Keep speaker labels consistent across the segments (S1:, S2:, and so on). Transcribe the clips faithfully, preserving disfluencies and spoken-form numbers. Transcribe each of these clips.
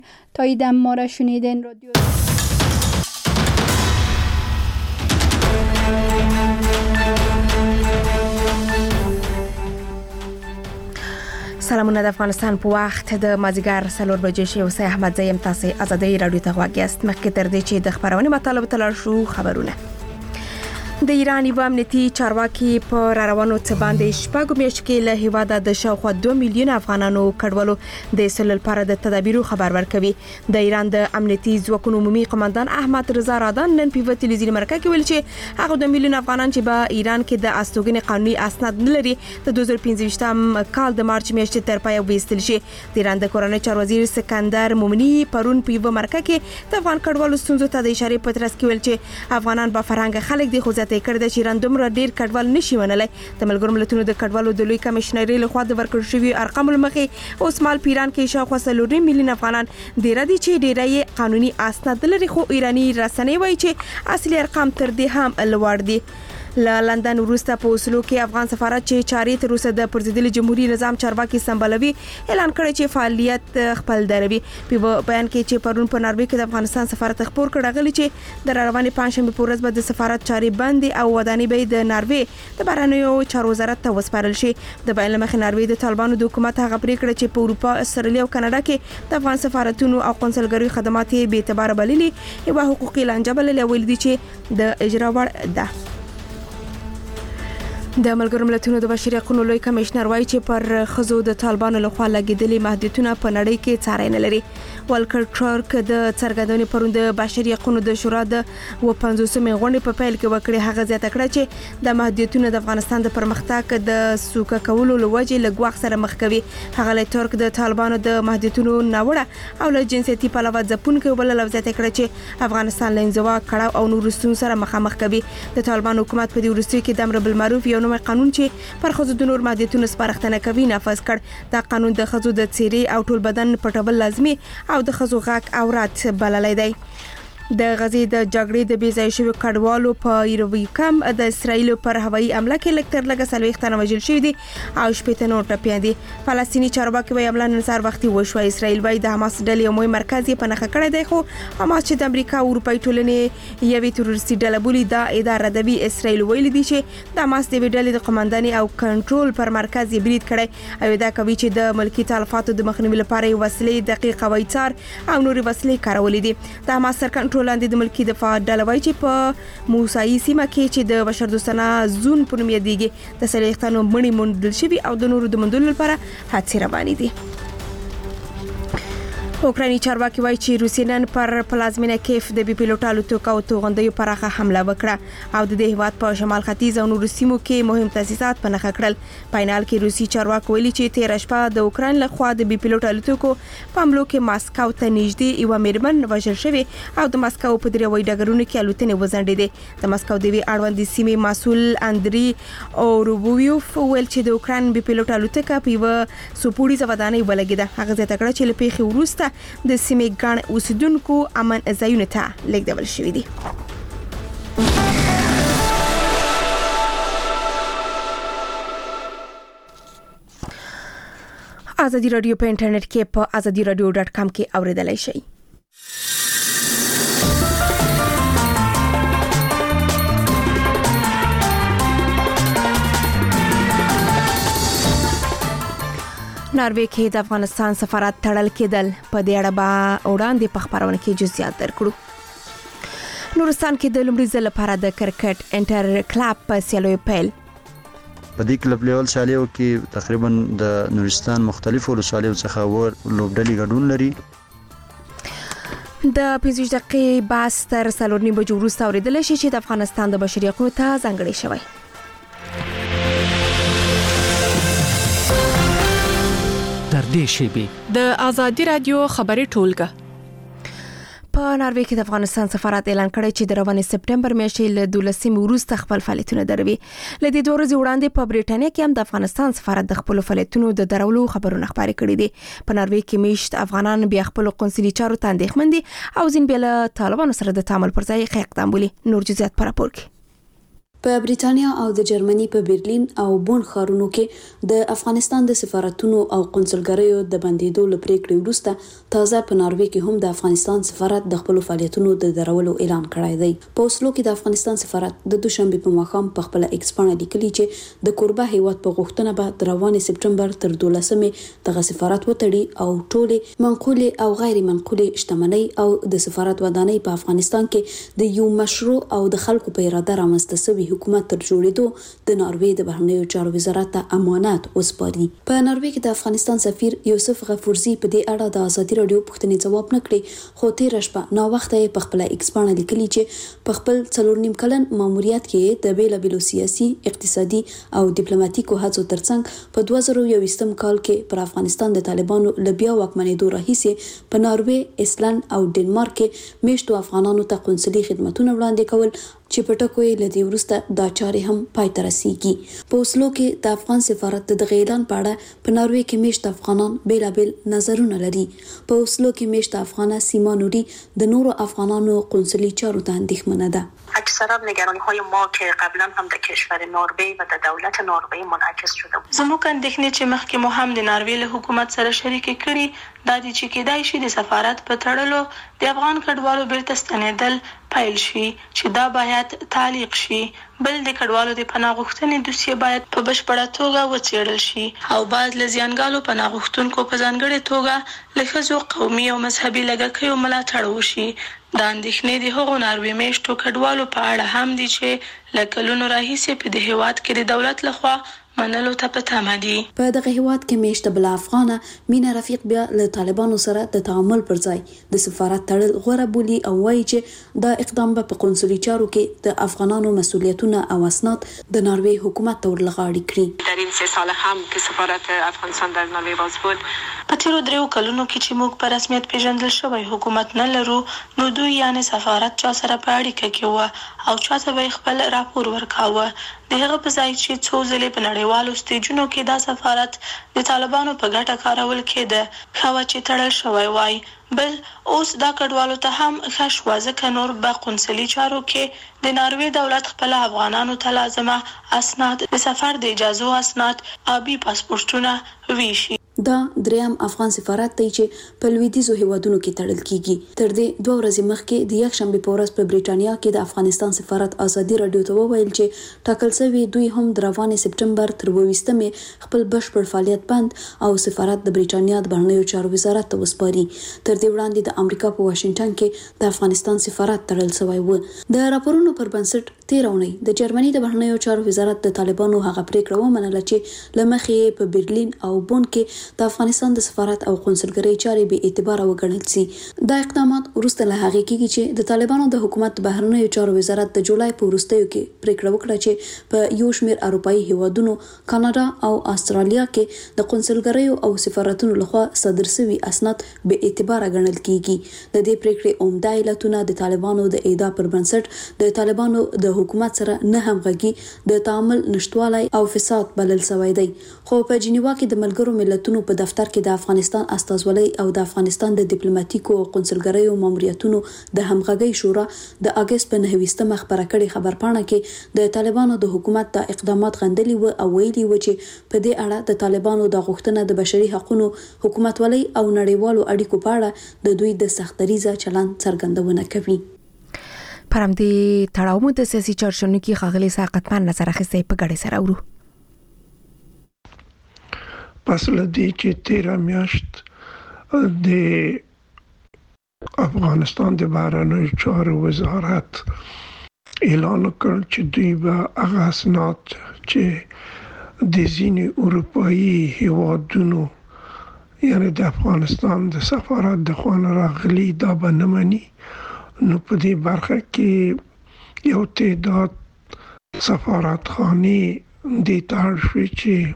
S1: تاییدم ما را شنیدین. رادیو
S2: سلامونه د افغانستان په وخت د مازیګر سلور بجې شي. وسه احمد زیم تاسو ازادي رادیو ته غواګیست. مخکې تر دې چې د خبرونه مطالب تلل شو خبرونه د ایران یو امنیتي چارواکي په روانو څه باندې شپږ میاشتې کې له هیواده د شاوخوا دوه میلیون افغانانو کډوالو د سلل لپاره د تدابیرو خبر ورکوي. د ایران د امنیتي ځواکونو عمومي قومندان احمد رضا رادان نن په تلویزیوني مرکه کې ویل چې هغه دوه میلیون افغانان چې په ایران کې د استوګنې قانوني اسناد نه لري د دوه زره پنځه کال د مارچ میاشتې تر پایه وېستل شي. د ایران د کورنۍ چارو وزیر سکندر مومنی پرون په یو مرکه کې د افغان کډوالو ستونزو ته د اشاره په ترڅ کې ویل چې افغانان په فرهنګ خلک دي خو ته کړ د ایران دومره ډیر کډوال نشي ونلای. د ملګرو ملتونو د کډوالو د لوی کمشنري له خوا د ورکړ شوی ارقام لمخې اوس مال پیران کې شاوخوا څلور میلیون افغانان د ردی چې ډیرای قانوني اسناد لري خو ایرانی رسنۍ وایي چې اصلي ارقام تر دې هم لوړ دي. ل لندن وروسته په اوسلو کې افغان سفارت چې چاري تر اوسه د پرزیدل جمهوریت نظام چارواکي سمبالوي اعلان کړی چې فعالیت خپل دروي. په بیان کې چې پرون په ناروې کې د افغانستان سفارت خبر کړ غلي چې د رواني پنځشنبه په ورځ به د سفارت چاري بندي او وداني به د ناروې د بهرنیو چارو وزارت ته وسپارل شي. د بیان مخ ناروې د طالبانو د حکومت هغه پریکړه چې په اروپا، استرالیا او کاناډا کې د افغان سفارتونو او قونسلګریو خدمات به اعتبار بللي یو حقوقي لانجه بللي ویل دي چې د اجرا وړ ده. د ملګرو ملتونو د بشري حقوقو لوی کمشنر وایي چې پر خزو د طالبانو لخوا لګیدلي محدودیتونه په نړۍ کې څارنه لري. والکر ټرک د څرګندونې پروند د بشري حقوقو د شورا د و پنځوسمې غونډې په پیل کې وکړي. هغه زیاته کړه چې د محدودیتونو د افغانستان د پرمختګ د سوکه کولو لوجې لګواخ سره مخ کوي. هغه له ترک د طالبانو د محدودیتونو ناوړه او له جنسيتي پلوه ځپونکو بل لوځته کړه چې افغانستان له انزوا کړه او نور ستون سره مخامخ کوي. د طالبانو حکومت په دې ورستي کې د امر بالمعروف یو نوی قانون چې پر خزو د نور محدودیتونو سپارښتنه کوي نافذ کړ. دا قانون د خزو د چیرې او ټول بدن پټول لازمي او د خزو غاک او رات بللای دی. د غزې د جګړې د بې ځای شویو کډوالو په ایروي کم د اسرایل پر هوایي حمله کې لکتر لګه سلويخت نه وژل شوی دي او شپږ نور ټپيان دي. فلسطینی چارواکي وايي حمله نن سهار وختي وشوه. اسرایل وايي د حماس ډلې یو مهم مرکز یې په نخښه کړی دی خو حماس چې د امریکا او اروپای ټولنې یوې تروریستي ډله بولي دا اداره د اسرایل ویل دي چې د حماس د ډلې د قومندانۍ او کنټرول پر مرکز یې برید کړی او دا کوي چې د ملکی تلفاتو د مخنیوي لپاره وسلې دقیق وایچار او نوري وسلې کارولې دي. د حماس سر کنټرول لاندې د ملکی دفاع ډله وایي چې په موسایي سیمه کې چې د بشردوستانه زون په نوم یادېږي د سلیختانو مړي موندل شوي او د نورو د موندلو لپاره هڅې روانې دي. اوکرایني چارواکي وایي چې روسیې نن پر پلازمینه کیف د بي پیلوټ الوتکو او توغندیو پراخه حمله وکړه او د دې هیواد په شمال ختیځ او نورو سیمو کې مهم تاسیسات په نښه کړل. پاینال کې روسي چارواکي ویلي چې تیر شپه د اوکراین لخوا د بي پیلوټ الوتکو په حملو کې ماسکو ته نږدې یو میرمن وژل شوې او د ماسکو په دریوي ډګرونو کې الوتنې وزنډېدې. د ماسکو د وی اړوند سیمې مسول اندري اوروبویوف ویل چې د اوکراین بي پیلوټ الوتکه په یو سپوړیزه ودانۍ ولګېده. هغه زیاته کړه چې لپاره وروسته د سیمې ګڼ اوسیدونکو امن ځایونو ته لیږدول شوي دي. ازادي رادیو په انټرنیټ کې په ازادي رادیو ډاټ کام کې اوریدلای شئ. ناروې کې د افغانستان سفارت تړل کېدل په دې اړه به وړاندې په خبرونه کې جزئیات درکړو. نورستان کې د لومړي ځل لپاره د کرکټ انټر کلب په سیالیو پیل.
S3: په دې کلب لیول سیالیو کې تقریبا د نورستان مختلفو ولسوالیو څخه ور لوبډلې ګډون لري.
S2: د پنځه دقیقې بس تر څلور نیمو بجو وروسته اوریدل شي چې د افغانستان د بشري حقوقو ته ځانګړی شوی.
S4: تر دې شیبې
S5: د ازادي رادیو خبري ټولګه.
S2: په ناروې کې د افغانستان سفارت اعلان کړی چې د روانې سپټمبر میاشتې له دولسمې وروسته خپل فعالیتونه دروي. له دې دوه ورځې وړاندې په بریټانیا کې هم د افغانستان سفارت د خپل فعالیتونو د درولو خبرونه خپاره کړي دي. په ناروې کې میشت افغانان بیا خپل قونسلي چارو ته اندېښمن دي او ځین بیا له طالبانو سره د تعامل پر ځای اقدام بولي. نور جزئیات پر راپور کې.
S6: په بریټانیا او د جرمني په برلین او بون ښارونو کې د افغانستان د سفارتونو او قونسلګریو د بندیدو لپاره وروسته تازه په ناروې کې هم د افغانستان سفارت د خپل فعالیتونو د درولو اعلان کړی دی. په اوسلو کې د افغانستان سفارت د دوشنبه په ماښام په خپل ایکس باندې لیکلي چې د کوربه هیواد په غوښتنه به د روانې سپټمبر تر دولسمې دغه سفارت وتړي او ټولې منقولې او غیر منقولې شتمنۍ او د سفارت ودانۍ په افغانستان کې د یو مشروع او د خلکو په اراده رامنځته شوی حکومت تر جوړېدو د ناروې د بهرنیو چارو وزارت ته امانت وسپاري. په ناروې کې د افغانستان سفیر یوسف غفورزی په دې اړه د ازادي رادیو پوښتنې ځواب نه کړی، خو تیر شپه نو وخت یې په خپل ایکس باندې لیکلي چې په خپل څلور نیم کلن ماموریت کې د بیلابیلو سیاسي، اقتصادي او ډیپلوماټیکو هڅو ترڅنګ په دوه زره یوویشتم کال کې پر افغانستان د طالبانو لبیا واکمنېدو راهیسې په ناروې، ایسلند او ډنمارک کې میشتو افغانانو ته قونسلي خدماتونه وړاندې کول چې په ټکو یې لدی ورسته دا چارې هم پای ته رسیږي. په اوسلو کې د افغان سفارت د دغه اعلان په اړه په ناروې کې میشت افغانان بیلابیل نظرونه لري. په اوسلو کې میشت افغانه سیما نوري د نورو افغانانو قونسلي چارو ته اندېښمنه ده.
S7: اکثرا نگرانی‌های ما که قبلا هم در کشور نروژ و در دولت نروژ منعکس شده بود.
S5: زموږ اندېښنې چې مخکې مو هم د ناروې له حکومت سره شریکې کړي دا دي چې کېدای شي د سفارت په تړلو د افغان کډوالو بیرته ستنېدل پیل شي چې دا باید تعلیق شي. بل د کډوالو د پناه غوښتنې دوسیه باید په بشپړه توګه وڅېړل شي او باید له زیانګالو پناه غوښتونکو په ځانګړې توګه له ښځو، قومي او مذهبي لږکیو ملاتړ وشي. دا اندېښنې د هغو ناروې میشتو کډوالو په اړه هم دي چې له کلونو راهیسې په دې هېواد کې د دولت لخوا منلو ته په تمه دي.
S6: په دغه هیواد کې میشته بل افغانه مینا رفیق بیا له طالبانو سره د تعامل پر ځای د سفارت تړل غوره بولي او وایي چې دا اقدام به په قونسلي چارو کې د افغانانو مسؤلیتونه او اسناد د ناروې حکومت ته ورلغاړي کړي.
S7: در این سه سال هم که سفارت افغانستان در ناروې باز بود،
S5: په تیرو دریو کلونو کې چې موږ په رسمیت پیژندل شوی حکومت نه لرو، نو دوی یعنی سفارت چا سره په اړیکه کې و او چاته به خپل راپور ورکاوه. د هغه په ځای چې څو ځلې په نړیوالو سټیجونو کې دا سفارت د طالبانو په ګټه کارول کېده، ښه وه چې تړل شوی وای. بل اوس دا کډوالو ته هم ښه شوه ځکه نور به قونسلي چارو کې د ناروې دولت خپل افغانانو ته لازمه اسناد، د سفر د اجازو اسناد، آبي پاسپورټونه ویشي.
S6: دا دریم افغان سفارت دی چې په لویدیځو هیوادونو کې تړل کیږي. تر دې دوه ورځې مخکې د یکشنبه په ورځ په بریټانیا کې د افغانستان سفارت ازادي رادیو ته وویل چې ټاکل شوی دوی هم د روانې سپټمبر تر اوویشتمې خپل بشپړ فعالیت بند او سفارت د بریټانیا د بهرنیو چارو وزارت ته وسپاري. تر دې وړاندې د امریکا په واشنگټن کې د افغانستان سفارت تړل شوی و. د راپورونو پر بنسټ تیر اونۍ د جرمني د بهرنیو چارو وزارت د طالبانو هغه پریکړه ومنله چې لمخې په برلین او بون کې د افغانستان د سفارت او قونسلګرۍ چارې به اعتبار وګڼل شي. دا اقدامات وروسته له هغې کېږي چې د طالبانو د حکومت د بهرنیو چارو وزارت د جولای په وروستیو کې پریکړه وکړه چې په یو شمېر اروپایي هیوادونو، کاناډا او استرالیا کې د قونسلګریو او سفارتونو لخوا صادر شوي اسناد به اعتبار ګڼل کېږي. د دې پریکړې عمده علتونه د طالبانو د ادعا پر بنسټ د طالبانو د حکومت سره نه همغږي، د تعامل نشټوالی او فساد بلل شوی دی. خو په جنیوا کې د ملګرو ملتونو په دفتر کې د افغانستان استازولۍ او د افغانستان د ډیپلوماټیکو او قونسلګریو ماموریتونو د همغږۍ شورا د اگست په نهه خبره کړې خبرپاڼه کې د طالبانو د حکومت د اقدامات غندلي و او ویلي و چې په دې اړه د طالبانو د غوښتنه د بشري حقوقو، حکومتولۍ او نړیوالو اړیکو په اړه د دوی د سختدریزه چلند څرګندونه کوي.
S2: پرم دې تړاو مو د سیاسي چارچونو کې خاغلی ساقطمن نظر اخیسته په ګډه سره ورو.
S8: پس لدی چې تیره میاشت د افغانستان د بهرنیو چارو وزارت اعلان وکړ چې دوی به هغه اسناد چې د ځینې اروپایي هیوادونو یعنی د افغانستان د سفارت د خوا نه راغلي دا به نه مني. نو په دې برخه کې یو تعداد سفارتخانې دې ته اړ شوې چې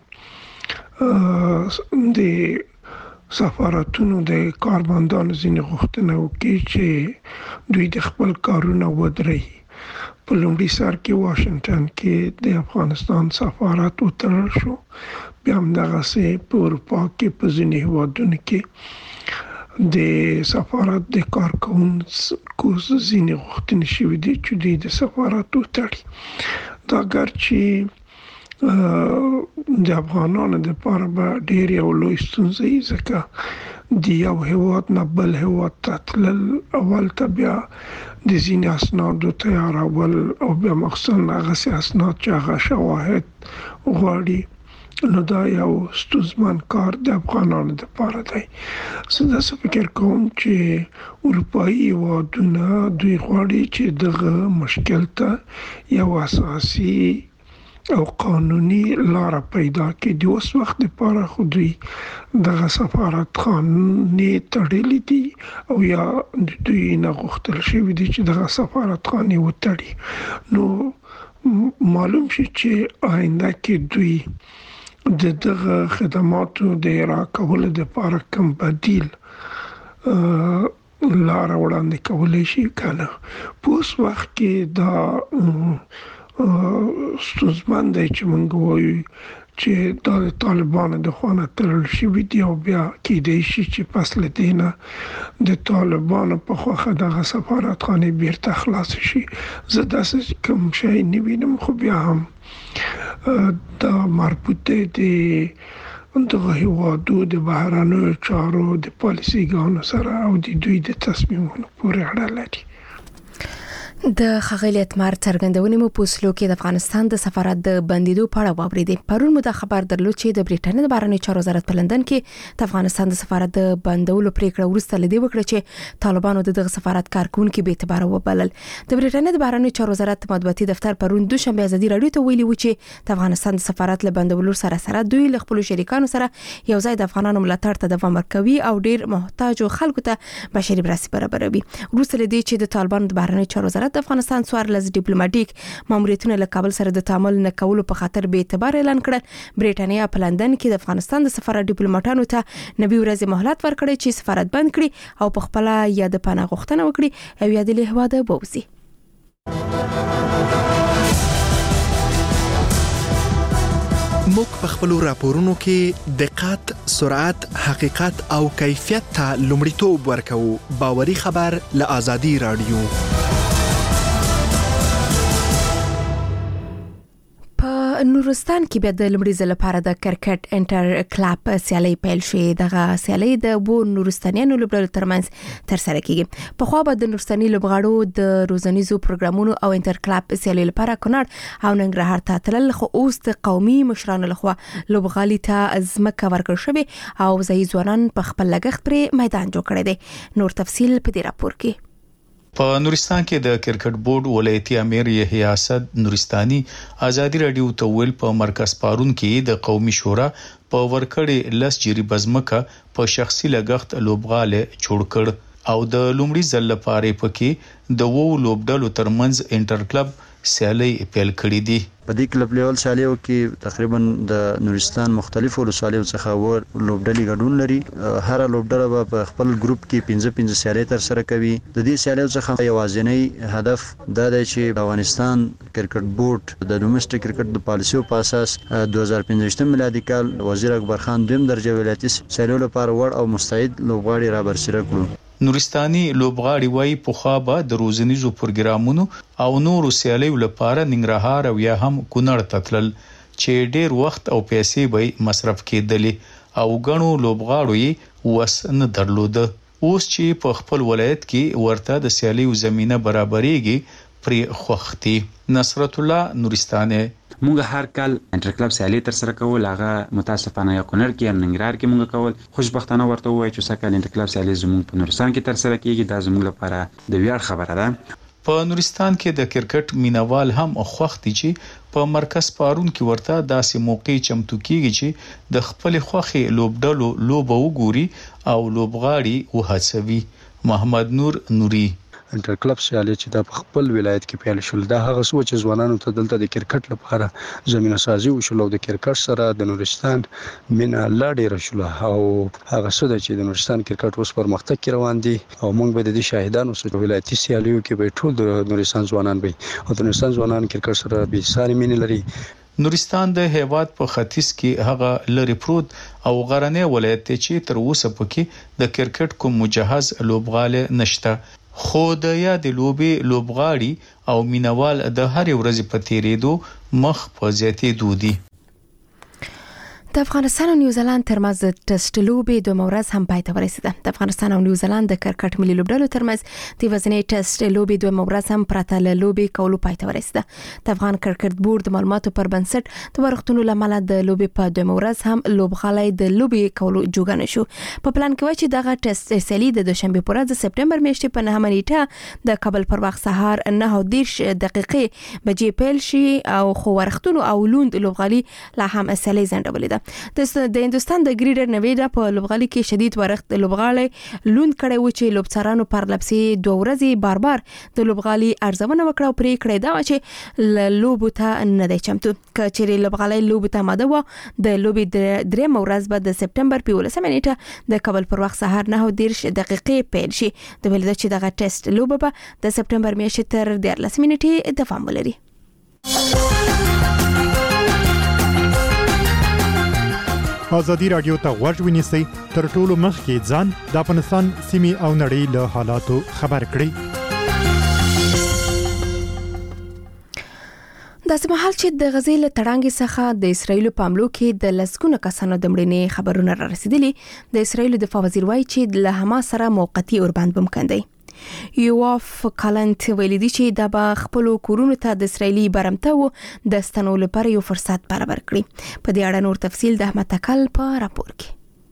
S8: د سفارتونو د کارمندانو ځینې غوښتنه وکړي چې دوی د خپل کارونه ودرېږي. په لومړي سر کې واشنگټن کې د افغانستان سفارت وتړل شو، بیا همدغسې په اروپا کې په ځینې هیوادونو کې د سفارت د کارکوونکو ځینې غوښتنې شوې دي چې دوی د سفارت وتړي. دا ګرچې د افغانانو د لپاره به ډېر یو لوی ستونزه وي، ځکه د یو هېواد نه بل هېواد ته تلل، اول ته بیا د ځینې اسنادو تیارول او بیا مخصوصا هغسې اسناد چې هغه شواهد غواړي، نو دا یو ستونزمن کار د افغانانو دپاره دی. زه داسې فکر کوم چې اروپایي هېوادونه دوی غواړي چې دغه مشکل ته یو اساسي او قانوني لاره پیدا کړي. د اوس وخت لپاره خو دوی دغه سفارتخانې تړلې دي او یا دوی نه غوښتل شوي دي چې دغه سفارتخانې وتړي. نو معلوم شي چې آینده کې دوی د دغه خدماتو د اجرا کولو لپاره کوم بدیل لاره وړاندې کولی شي که نه. په اوس وخت کې دا ستونزمن دی چې موږ وایو چې دا د طالبانو د خوا نه تړل شوي دي او بیا کیدای شي چې پس له دې نه د طالبانو په خوښه دغه سفارتخانې بیرته خلاصې شي. زه داسې کوم شی نه وینم، خو بیا هم دا مربوط دی د دغه هېوادو د بهرنیو چارو د پالیسیګانو سره او د دوی د تصمیمونو پورې اړه لري.
S2: د ښاغلي اتمر څرګندونې مو په اوسلو کې د افغانستان د سفارت د بندیدو په اړه واورېدې. پرون مو دا خبر درلود چې د برېټانیا د بهرنیو چارو وزارت په لندن کې د افغانستان د سفارت د بندولو پریکړه وروسته له دې وکړه چې طالبانو د دغه سفارت کارکونکي بې اعتباره وبلل. د برېټانیا د بهرنیو چارو وزارت مطبوعاتي دفتر پرون دوشنبه ازادي راډیو ته ویلي و چې د افغانستان د سفارت له بندولو سره سره دوی له خپل شریکانو سره یو ځای د افغانانو ملاتړ ته دوام ورکوي او ډېر محتاجو خلکو ته بشري مرستې برابروي. وروسته له دې چې د طالبانو د بهرنیو چارو وزارت د افغانستان څوارلس ډیپلوماټیک ماموریتونه له کابل سره د تعامل نه کولو په خاطر به اعتبار اعلان کړل، برېټانیا په لندن کې د افغانستان د سفارت ډیپلوماټانو ته نوي ورځې مهلت ورکړی چې سفارت بند کړي او په خپل یا د پناه غوښتنه وکړي او یا د هېواده بوزي.
S9: موږ په خپلو راپورونو کې دقت، سرعت، حقیقت او کیفیت ته لومړیتوب ورکوو. باوري خبر له آزادي راډیو.
S2: نورستان کې بیا د لمړي ځل لپاره د کرکټ انټر کلب سیالي پیل شوې. دغه سیالي د وو نورستانیانو لوبډلو ترمنځ تر سره کیږي. په خو به د نورستاني لوبغاړو د روزنیزو پروګرامونو او انټر کلب سیالي لپاره کونړ او ننګرهار ته تلل، خو اوس د قومي مشرانو لخوا لوبغالي ته ځمکه ورکړل شوې او ځایي ځوانان په خپل لګښت پرې میدان جوړ کړی دی. نور تفصیل په دې راپور کې.
S10: په نورستان کې د کرکټ بورډ ولایتي امیر یحیی اسد نورستاني ازادي رادیو ته ویل په مرکز پارون کې د قومي شورا په ورکړې لس جری بزمکه په شخصي لګښت لوبغاله جوړ کړ او د لومړي ځل لپاره پکې د وو لوبډلو ترمنځ انټر کلب سیالي پیل کړې دي.
S3: په دې کلب لیول سیالیو کې تقریبا د نورستان مختلفو ولسوالیو څخه ور لوبډلې ګډون لري. هر لوبډله په خپل ګروپ کې پنځه پنځه سیالي تر سره کوي. د دې سیالیو څخه یوازینی هدف دا دی چې افغانستان کرکټ بورډ د ډومېسټک کرکټ د پالیسیو په اساس دوه هزار پنځه میلادي کال وزیر اکبر خان دویم درجه ولایتي سیالیو لپاره وړ او مستعد لوبغاړي را برسېره کړو.
S10: نورستاني لوبغاړي وايي په خوا به د روزنیزو پروګرامونو او نورو سیالیو لپاره ننګرهار او یا هم کونړ ته تلل چې ډېر وخت او پیسې به مصرف کېدلې او غنو لوبغاړو یې وس نه درلوده. اوس چې په خپل ولایت کې ورته د سیالیو زمينه برابرېږي پرې خوختي. نصرت الله نورستاني.
S11: مونږ هر کال انټر کلب سیالي تر سره کول، هغه متاسفانه یا کونړ کې یا ننګرهار کې مونږ کول. خوشبختانه ورته وایي چې سکه انټر کلب سیالي زموږ په نورستان کې تر سره کیږي. دا زموږ لپاره د ویاړ خبره ده.
S10: په نورستان کې د کرکټ مینوال هم خوښ دي چې په مرکز پارون کې ورته داسې موقع چمتو کیږي چې د خپل خوخي لوبډلو لوبو وګوري او لوبغاړي وهڅوي. محمد نور نوري.
S12: انټر کلب سیالي چې د خپل ولایت کې پیل شول، دا هغه څه چې ځوانانو ته دلته د کرکټ لپاره زمينه سازي وشول او د کرکټ سره د نورستان مینا لا ډېر شول او هغه څه چې د نورستان کرکټ اوس پرمختګ کې روان دي او موږ به د دې شاهدانو سره ولایتي سیالیو کې به ټول د نورستان ځوانان به او د نورستان ځوانان کرکټ سره به ساري مینه لري.
S10: نورستان د هیواد په ختیځ کې هغه لری پروت او غرنی ولایت چې تر اوسه پکې د کرکټ کوم مجهز لوبغاله نشته خو د یادې لوبې لوبغاړي او مینوال د هرې ورځې په تیریدو مخ په زیاتېدو دي.
S2: د افغانستان او نیوزیلند ترمنځ د ټیسټ لوبې دوه ورځ هم پای ته ورسیده. د افغانستان او نیوزیلند د کرکټ ملي لوبډلو ترمنځ د ورځنۍ ټیسټ لوبې دوه ورځ هم پرته له لوبې کولو پای ته ورسیده. د افغان کرکټ بورډ د معلوماتو پر بنسټ د ورښتونو لامل د لوبې په دوه ورځ هم لوبغاړي د لوبې کولو جوګه نشو. په پلان کې و چې دغه ټیسټ سیالي د دوشنبه پر ورځ د سپټمبر میاشتې په نهمه نیټه د کابل پر وخت سهار نه دیرش دقیقې بجې پیل شي او خو ورښتونو او لوند لوبغاړي لا هم سیالي ځنډولې ده. د هندستان د ګریډر نویډا په لوبغالي کې شدید ورښت لوبغاړي لوند کړي و چې لوبڅارانو پر لپسې دوه ورځې بار بار د لوبغالي ارزونه وکړه او پرې کړې دا چې لوبو ته نه دی چمتو. کچېرې لوبغالي لوبو ته ماده و د لوبې درېم ورځ به د سپټمبر په ولسمه نیټه د کابل پر وخت سهار نه دیرش دقیقې پیل شي. د ویل چې دغه ټیسټ لوبه به د سپټمبر میاشتې تر دیارلس منټې دوام ولري.
S13: ازادي رادیو ته غوږ ونیسئ تر ټولو مخکې ځان د افغانستان سیمې او نړۍ له حالاتو خبر کړئ. داسې مهال چې د غزې له تړانګې څخه د اسرایل په حملو کې د لسګونو کسانو د مړینې خبرونه را رسیدلي، د اسرایل دفاع وزیر وایي چې له حماس سره موقتی اوربند ممکن دی. یواف کالنت ویلي دی چې دا به خپل کورونو ته د اسرایلی برمته د ستنولو لپاره یو فرصت برابر کړي. په دې اړه نور تفصیل د احمد تکل په راپور کې.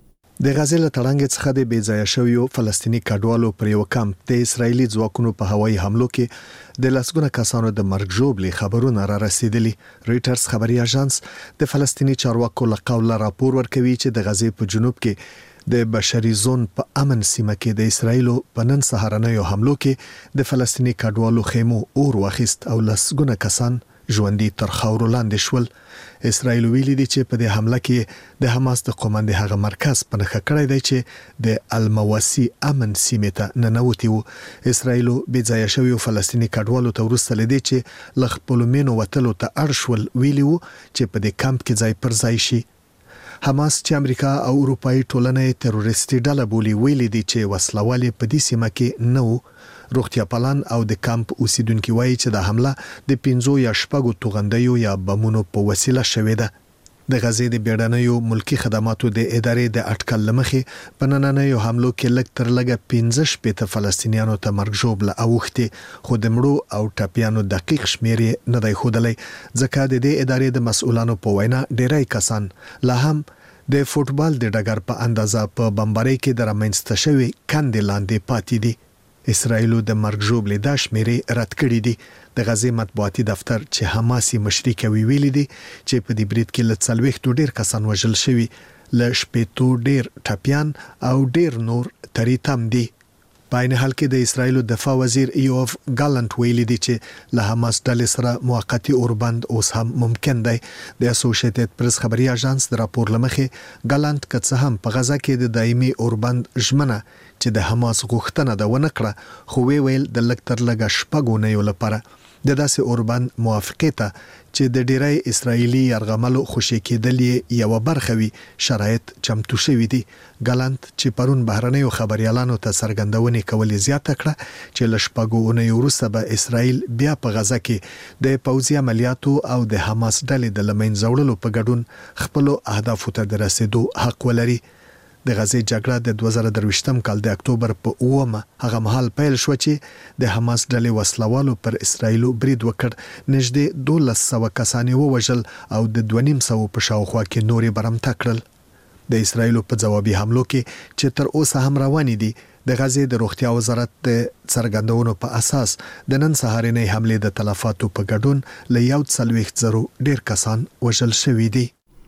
S9: د غزې له تړانګې څخه د بیځایه شویو فلسطینی کډوالو پر یو کمپ د اسرایلی ځواکونو په هوایي حملو کې د لسګونه کسانو د مرګ ژوبلې خبرونه را رسیدلي. رويټرز خبري اژانس د فلسطینی چارواکو له قوله راپور ورکوي چې د غزې په جنوب کې د بشري زون په امن سیمه کې د اسرایل په نن سهارنیو حملو کې د فلسطینی کډوالو خیمو اور واخیست او لسګونه کسان ژوندۍ تر خاورو لاندې شول. اسرایل ویلي دي چې په دې حمله کې د حماس د قوماندې هغه مرکز په نخښه کړی دی چې د المواسي امن سیمه ته ننوتی وو. اسرایل به ځای شوی فلسطینی کډوالو ته ورسته لیدي چې لغ پلومینو وتلو ته اړشول ویلی وو چې په دې کمپ کې ځای پر ځای شي. حماس چې امریکا او اروپאי ټولنې تروریستي ډله بولي ویلي دي چې وسلوالي په دې سیمه کې نه وو. روغتیا پالان او د کمپ اوسیدونکو وایي چې د حمله د پنځو یا شپږو توغندیو یا بمونو په وسیله شوې ده. د غزې د بیړنیو ملکی خدماتو د ادارې د اټکل لمخې په نننیو حملو کې لږ تر لږه پنځه شپېته فلسطینیانو ته مرګ ژوبله اوښتې، خو د مړو او ټپیانو دقیق شمیر نه دی ښودلی، ځکه د دې ادارې د مسؤلانو په وینا ډیری کسان لا هم د فوټبال د ډګر په اندازه په بمبارۍ کې د رامنځته شوي کندې لاندې پاتې دي. اسرایل د مرګ ژوبلې د شمیرې رد کړې دي. د غزې مطبوعاتي دفتر چې حماسي مشري کوي ویلي دي چې په دې برید کې له څلوېښتو ډیر کسان وژل شوي، له شپېتو ډیر ټپیان او ډیر نور تری تم دي. په عین حال کې د اسرایل دفاع وزیر یوف ګالنت ویلي دی چې له حماس ډلې سره موقتی اوربند اوس هم ممکن دی. د اسوسییټډ پریس خبري اژانس د راپور لمخې ګالنت کڅ هم په غزا کې د دایمي اوربند ژمنه چې د حماس غوښتنه ده ونه کړه، خو وی ویل د لږ تر لږه شپږو نه یو لپاره د داسې اوربند موافقه چې د ډیری اسرایلی یرغملو خوشی کېدلې یو برخه وي شرایط چمتو شوی دي. ګالنت چې پرون بهرنیو خبريالانو ته څرګندونې کولې زیاته کړه چې لشپږو نه وروسته به اسرایل بیا په غزا کې د پوځي عملیاتو او د حماس ډلې د لمنځه وړلو په ګډون خپل اهدافو ته د رسیدو حق ولري. د غزې جګړه د دوه زره درویشتم کال د اکتوبر په اومه هغه مهال پیل شو چې د حماس ډلې وسلوالو پر اسرایل برید وکړ. نږدې دولس سوه کسان ووژل او د دوه نیم سوه په شاوخوا کې نورې برمته کړل. د اسرایل په ځوابي حملو کې چې تر اوسه هم روان دي، د غزې د روغتیا وزارت د څرګندونو په اساس د نن سهارنۍ حملې د تلفاتو په ګډون له یو څلوېښت زرو ډیر کسان وژل شوي دي.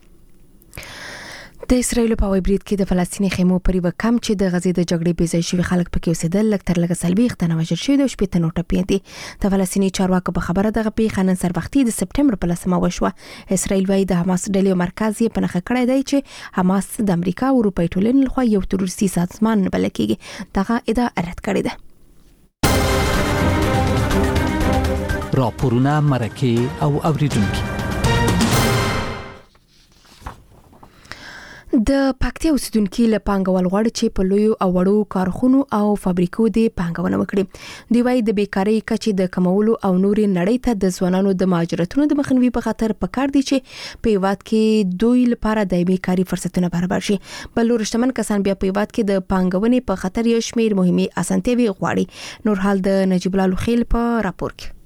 S2: د اسرایل په وایبریډ کې د فلسطینی خیمو پر یو کم چې د غزې د جګړې بې ځای شوي خلک پکې اوسېدل، لږ تر لږه څلوېښت تنه وژل شوي او شپېته نور ټپیان دي. د فلسطیني چارواکو په خبره دغه پیښه نن سر وختي د سپټمبر په لسمه وشوه. اسرایل وايي د حماس ډلې مرکز یې په نښه کړی دی چې حماس د امریکا او اروپאי ټولنې لخوا یو تروریستي سازمان بلل کېږي. دغه ادعا رد کړې ده.
S4: راپورونه، مرکه او اوریدونکو.
S13: د پکتیا اوسیدونکو له پانګوال غواړي چې په لویو او وړو کارخونو او فابریکو د پانګونه وکړي. دی وايي د بیکاری کچې د کمولو او نوري نړۍ ته د ځوانانو د مهاجرتونو د مخنیوي په خاطر پکار دي چې په هیواد کې دوی لپاره دایمي کاري فرصتونه برابر شي. بل لورشتمن کسان بیا په هیواد کې د پانګونې په خاطر یو شمېر مهمه اسانتیاوي غواړي. نور حال د نجیب الله لوخیل په راپور کې.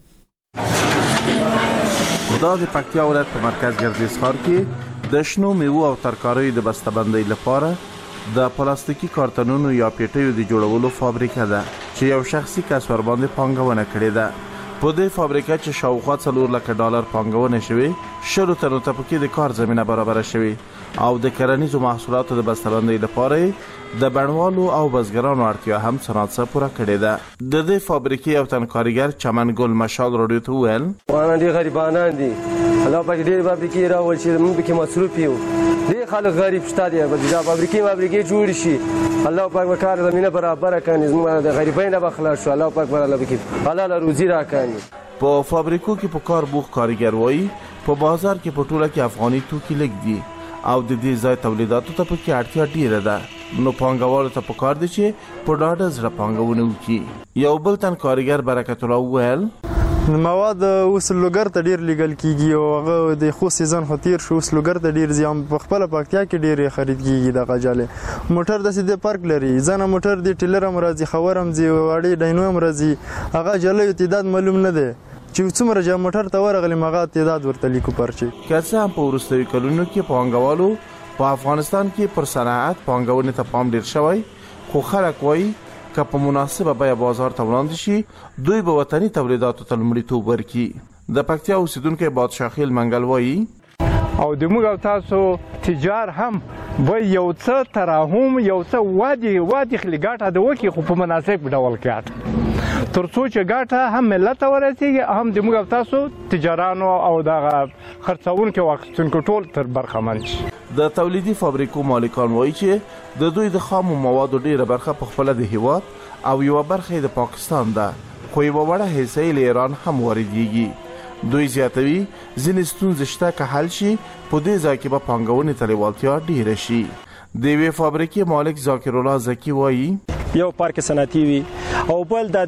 S14: دا د پکتیا ولایت په مرکز ګردیز ښار کې د شنو میوو او ترکاریو د بسته‌بندۍ لپاره د پلاستیکي کارتنونو یا پیټیو د جوړولو فابریکه ده چې یو شخصي کس ور باندې پانګونه کړې ده. په دې فابریکه چې شاوخوا څلور لکه ډالر پانګونه شوې، شلو تنو ته پکې د کار زمینه برابره شوې او د کرنیزو محصولاتو د بسته‌بندۍ لپاره د بڼوالو او بزګرانو اړتیا هم صنعت پوره کړې ده. د دې فابریکې یو تن کارګر چمن ګل مشال رادیو ته وویل:
S15: وانا دي غریبانان دي، الله پاک دې فابریکې راول چې موږ پکې مصروف یو. دې خلک غریب شته دي، دا فابریکې فابریکې جوړ شي، الله پاک به کار زمینه برابر کړي، زموږ د غریبۍ نه بخلاص شو، الله پاک به الله پکې حلال روزي راکړي.
S14: په فابریکو کې په کار بوخ کارګر وایي په بازار کې په ټوله کې افغاني توکي لږ دي او د دې ځای تولیداتو ته پکې اړتیا ډیره ده. نو پانګوالو ته پکار دي چې په ډاډه زړه پانګونه وکړي. یو بل تن کارګر برکت الله وویل:
S16: مواد اوس لوګر ته ډیر لیږل کیږي او هغه د خو سیزن خو تیر شو، اوس لوګر ته ډیر زیام په خپل پکتیا کې ډیر خرید کیږي. د غجاله موټر د سیده پارک لري، ځنه موټر د ټیلر امراضي خبرم زی وړي ډاینو امراضي هغه جلې تعداد معلوم نه ده چې څومره جام موټر ته ورغلی مغا تعداد ورته لیکو پرچی.
S14: کله هم په ورستوي کلونو کې پانګوالو په افغانستان کې پر صنعت پانګونې ته پام ډیر شوی، خو خلک وایي که په مناسبه بیه بازار ته وړاندې شي دوی به وطني تولیداتو ته لومړیتوب ورکړي. د پکتیا اوسیدونکی بادشاه خیل منګل وایي:
S17: او د موږ او تاسو تجار هم و یو څه تراهم یو څه وادي وادي خلګاټه د وکی خو په مناسب ډول کېات ترڅو چې ګاټه هم ملت ورسیږي هم د موږ او تاسو تجارانو او د خرڅونکو واخستونکو ټول تر برخمن شي.
S14: د تولیدي فابریکو مالکان وایي چې د دوی د خامو موادو ډیره برخه په خپل د هیواد او یو برخه د پاکستان ده، خو یو وړه حصه له ایران هم واردېږي. دوی زیاتوي ځینې ستونزې شته که حل شي په دې ځای کې به پانګونې ته لیوالتیا ډیره شي. د یوې فابریکې مالک ذاکر الله زکی وایي:
S18: یو پارک صنعتي وي او بل د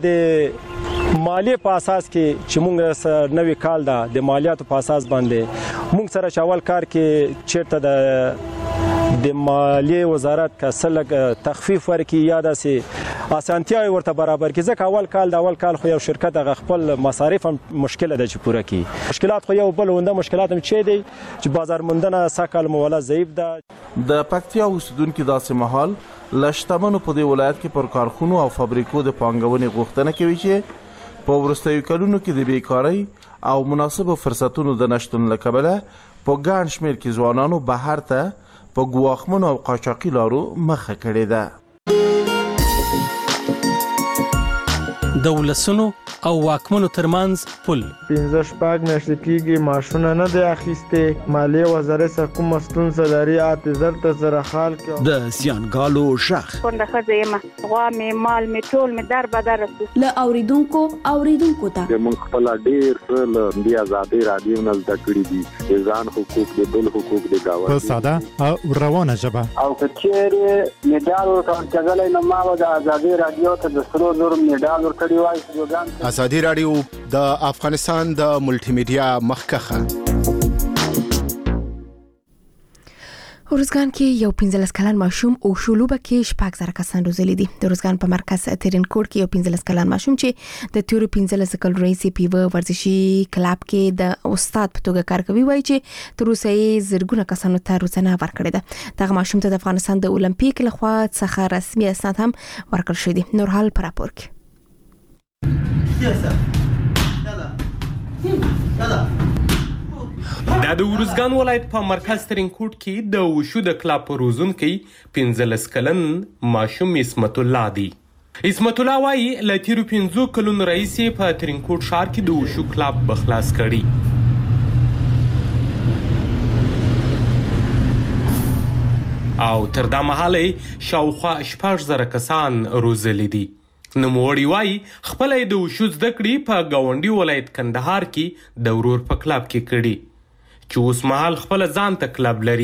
S18: مالیې په اساس کې چې موږ سره نوې کال ده د مالیاتو په اساس باندې موږ سره چاول کار کې چیرته د د مالیې وزارت کا سلګ تخفیف ورکړي یا داسې اسانتیاوي ورته برابر کړي، ځکه اول کال د اول کال خو یو شرکت هغه خپل مصارف هم مشکله ده چې پوره کړي. مشکلات خو یو بل ونده مشکلات هم چې دي چې بازار موندنه ساکل مولا ضعیف ده.
S14: د پکتیا اوسیدونکو داسې مهال لشتمنو په دې ولایت کې پر کارخونو او فابریکو د پانګونې غوښتنه کوي چې په وروستیو کلونو کې د بیکارۍ او مناسبو فرصتونو د نشتون له کبله په ګڼ شمېر کې ځوانانو بهر ته په ګواښمنو او قاچاقي لارو مخه کړې ده.
S4: د ولسونو او واکمنو ترمنځ پل
S19: پنځه شپږ میاشتې کېږي ماشونه نه دی اخیستې، مالیې وزارت څخه کومه ستونزه لري اته زر ته زره خال کې
S4: د زیانګالو شخ
S20: کونډه ښځه یم، غوا مې مال مې ټول مې در بدر رسو
S6: له اوریدونکو اوریدونکو ته
S21: موږ خپل ډیر څه له دې ازادي رادیو نه زده کړي دي، د ځان حقوق د بل حقوق د گاوند
S22: په ساده او روانه ژبه
S21: او کچېره میډال ورکړل کېدل نه ما د ازادي رادیو ته د سرو زر میډال ورکړی وای.
S23: ازادي رادیو د افغانستان د ملټي میډیا مخکخه.
S13: روزګان کې یو پنځلس کلن ماشوم او شولوبه کې شپږ زره کسان روزلي دي. د روزګان په مرکز ترینکوټ کې یو پنځلس کلن ماشوم چې د تیوري پنځلس کلن رئیس پیو ورزشي کلاب کې د استاد په توګه کار کوي وایي چې تر اوسه یې زرګونه کسانو ته روزنه ورکړې ده. دغه ماشوم ته د افغانستان د اولمپیک لخوا څخه رسمي اسناد هم ورکړل شوی دي. نور حال پر راپور کې
S24: دا د ورزګان ولایت په مرکز ترینکوټ کې د وشو د کلاب په روزونکي پنځلس کلن ماشوم اسمت الله دی. اسمت الله وايي له تیرو پنځو کلونو رئیس په ترینکوټ ښار کې د وشو کلاب بخلاص کړي او تر دا مهاله شاوخوا شپږ زره کسان روزلي دي. نوموړي وايي خپل د وشو زده کړې په گاونډي ولایت کندهار کې د ورور په کلاب کې کړي چې اوس مهال خپل ځان ته کلب لري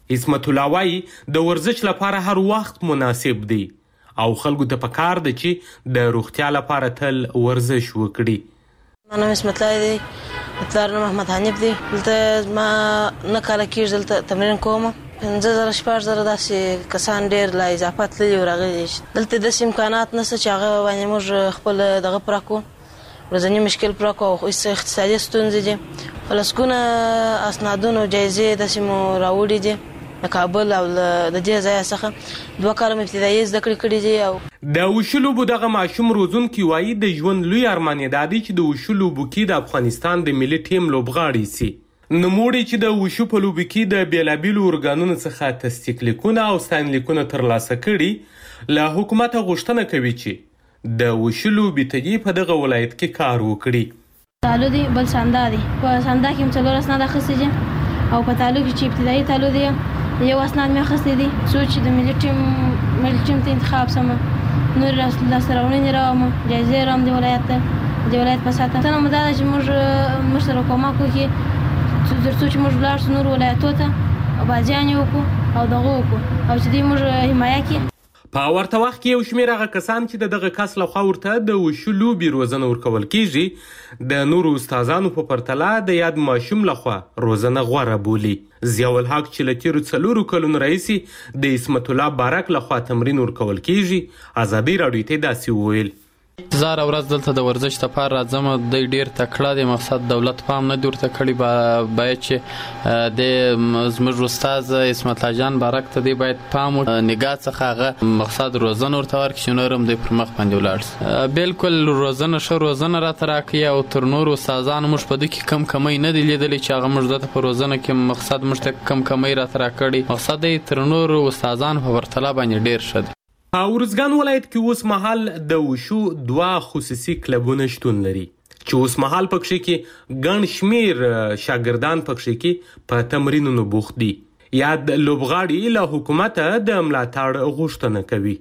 S24: عصمت الله وایي د ورزش لپاره هر وخت مناسب دی او خلکو ته پکار ده چې د روغتیا لپاره تل ورزش وکړي.
S1: ما نام عصمت الله دی، پلار نوم محمد حنیف دی. دلته ما نه کاله کېږي دلته تمرین کوم. پنځه زره شپږ زره داسې کسان ډېر لا اضافه تللي او راغلي. دلته داسې امکانات نشته چې هغه باندې موږ خپل دغه پوره کړو، ورځني مشکل پوره کړو. او اقتصادي ستونزې دي، فلسکونه اسنادونه جایزې داسې مو راوړي دي د کابل او د دې ځای څخه. دوه کاله مې ابتدایي زده کړې کړي دي. او
S24: د وشو لوبو دغه ماشوم روزونکي وایي د ژوند لوی ارمان یې دا دی چې د وشو لوبو کې د افغانستان د ملي ټیم لوبغاړی سي. نوموړي چې د وشو په لوبو کې د بېلابېلو ارګانونو څخه تصدیق لیکونه او ستاینلیکونه ترلاسه کړي، له حکومته غوښتنه کوي چې د وشو لوبې ته یې په دغه ولایت کې کار وکړي.
S5: تالو دی، بل ساندا دی. په ساندا کې هم څلور اسناد اخیستي دي او په تالو کې چې ابتدایي تالو دی یو اسناد مې اخیستی دي څو چې د ملي ټیم ملي ټیم ته انتخاب سم. نور لاسته راوړنې راوړم، جایزې راوړم د ولایت ته، د ولایت په ساتنه مو دا ده چې موږ موږ سره کومک وکړي تر څو چې موږ ولاړ شو نور ولایتو ته او بازیانې وکړو او دغه وکړو او چې دوی موږ حمایه کړي.
S24: په ورته وخت کې یو شمېر هغه کسان چې د دغه کس لخوا ورته د وشو لوبې روزنه ورکول کیږي د نورو استادانو په پرتله د یاد ماشوم لخوا روزنه غوره بولي. ضیاء الحق چې له تېرو څلورو کلونو راهیسې د عصمت الله بارک لخوا تمرین ورکول کیږي، ازادي راډیو ته داسې وویل.
S7: زه هره ورځ دلته د ورزش لپاره راځم. دی ډېر تکړه دی، مقصد دولت پام نه دی ورته کړی. باید چې د زموږ استاد عصمت الله جان بارک ته دی باید پام نګاه څخه هغه مقصد روزنه ورته ورکړي چې نور هم دی پر مخ باندې ولاړ شي. بالکل روزنه ښه روزنه راته راکړي او تر نورو استادانو موږ په دې کې کم کمی نه دی لیدلی چې هغه موږ دته په روزنه کې مقصد موږ ته کم کمی راته راکړي. مقصد دی تر نورو استادانو په پرتله باندې ډېر ښه دی.
S24: په ارزګان ولایت کې اوس مهال د وشو دوه خصوصي کلبونه شتون لري چې اوس مهال پکښې کې ګڼ شمېر شاګردان پکښې کې په تمرینونو بوخت دي. یاد لوبغاړي له حکومته د ملاتړ غوښتنه کوي.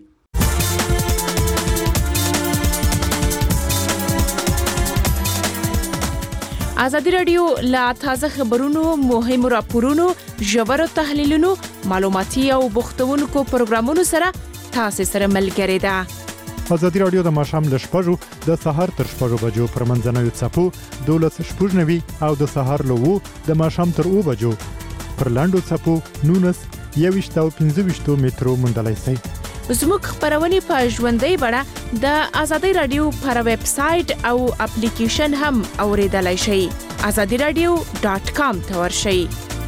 S2: ازادي راډیو لا تازه خبرونو، مهمو راپورونو، ژورو تحلیلونو، معلوماتي او بوختونکو پروګرامونو سره تاسو سره ملګری ده.
S22: ازادي راډیو د ماښام له شپږو د سهار تر شپږو بجو پر منځنوي څپو دولس شپږ نوي او د سهار له وو د ماښام تر اوه بجو پر لاندو څپو نونس یويشت او پنځه ویشت میټرو موندلای شئ.
S2: زموږ خبرونه په ژوندۍ بڼه د ازادي راډیو پر ویب سټ او اپلیکیشن هم اوریدلای شئ. ازادي راډیو ډاټ کام ته ورشئ.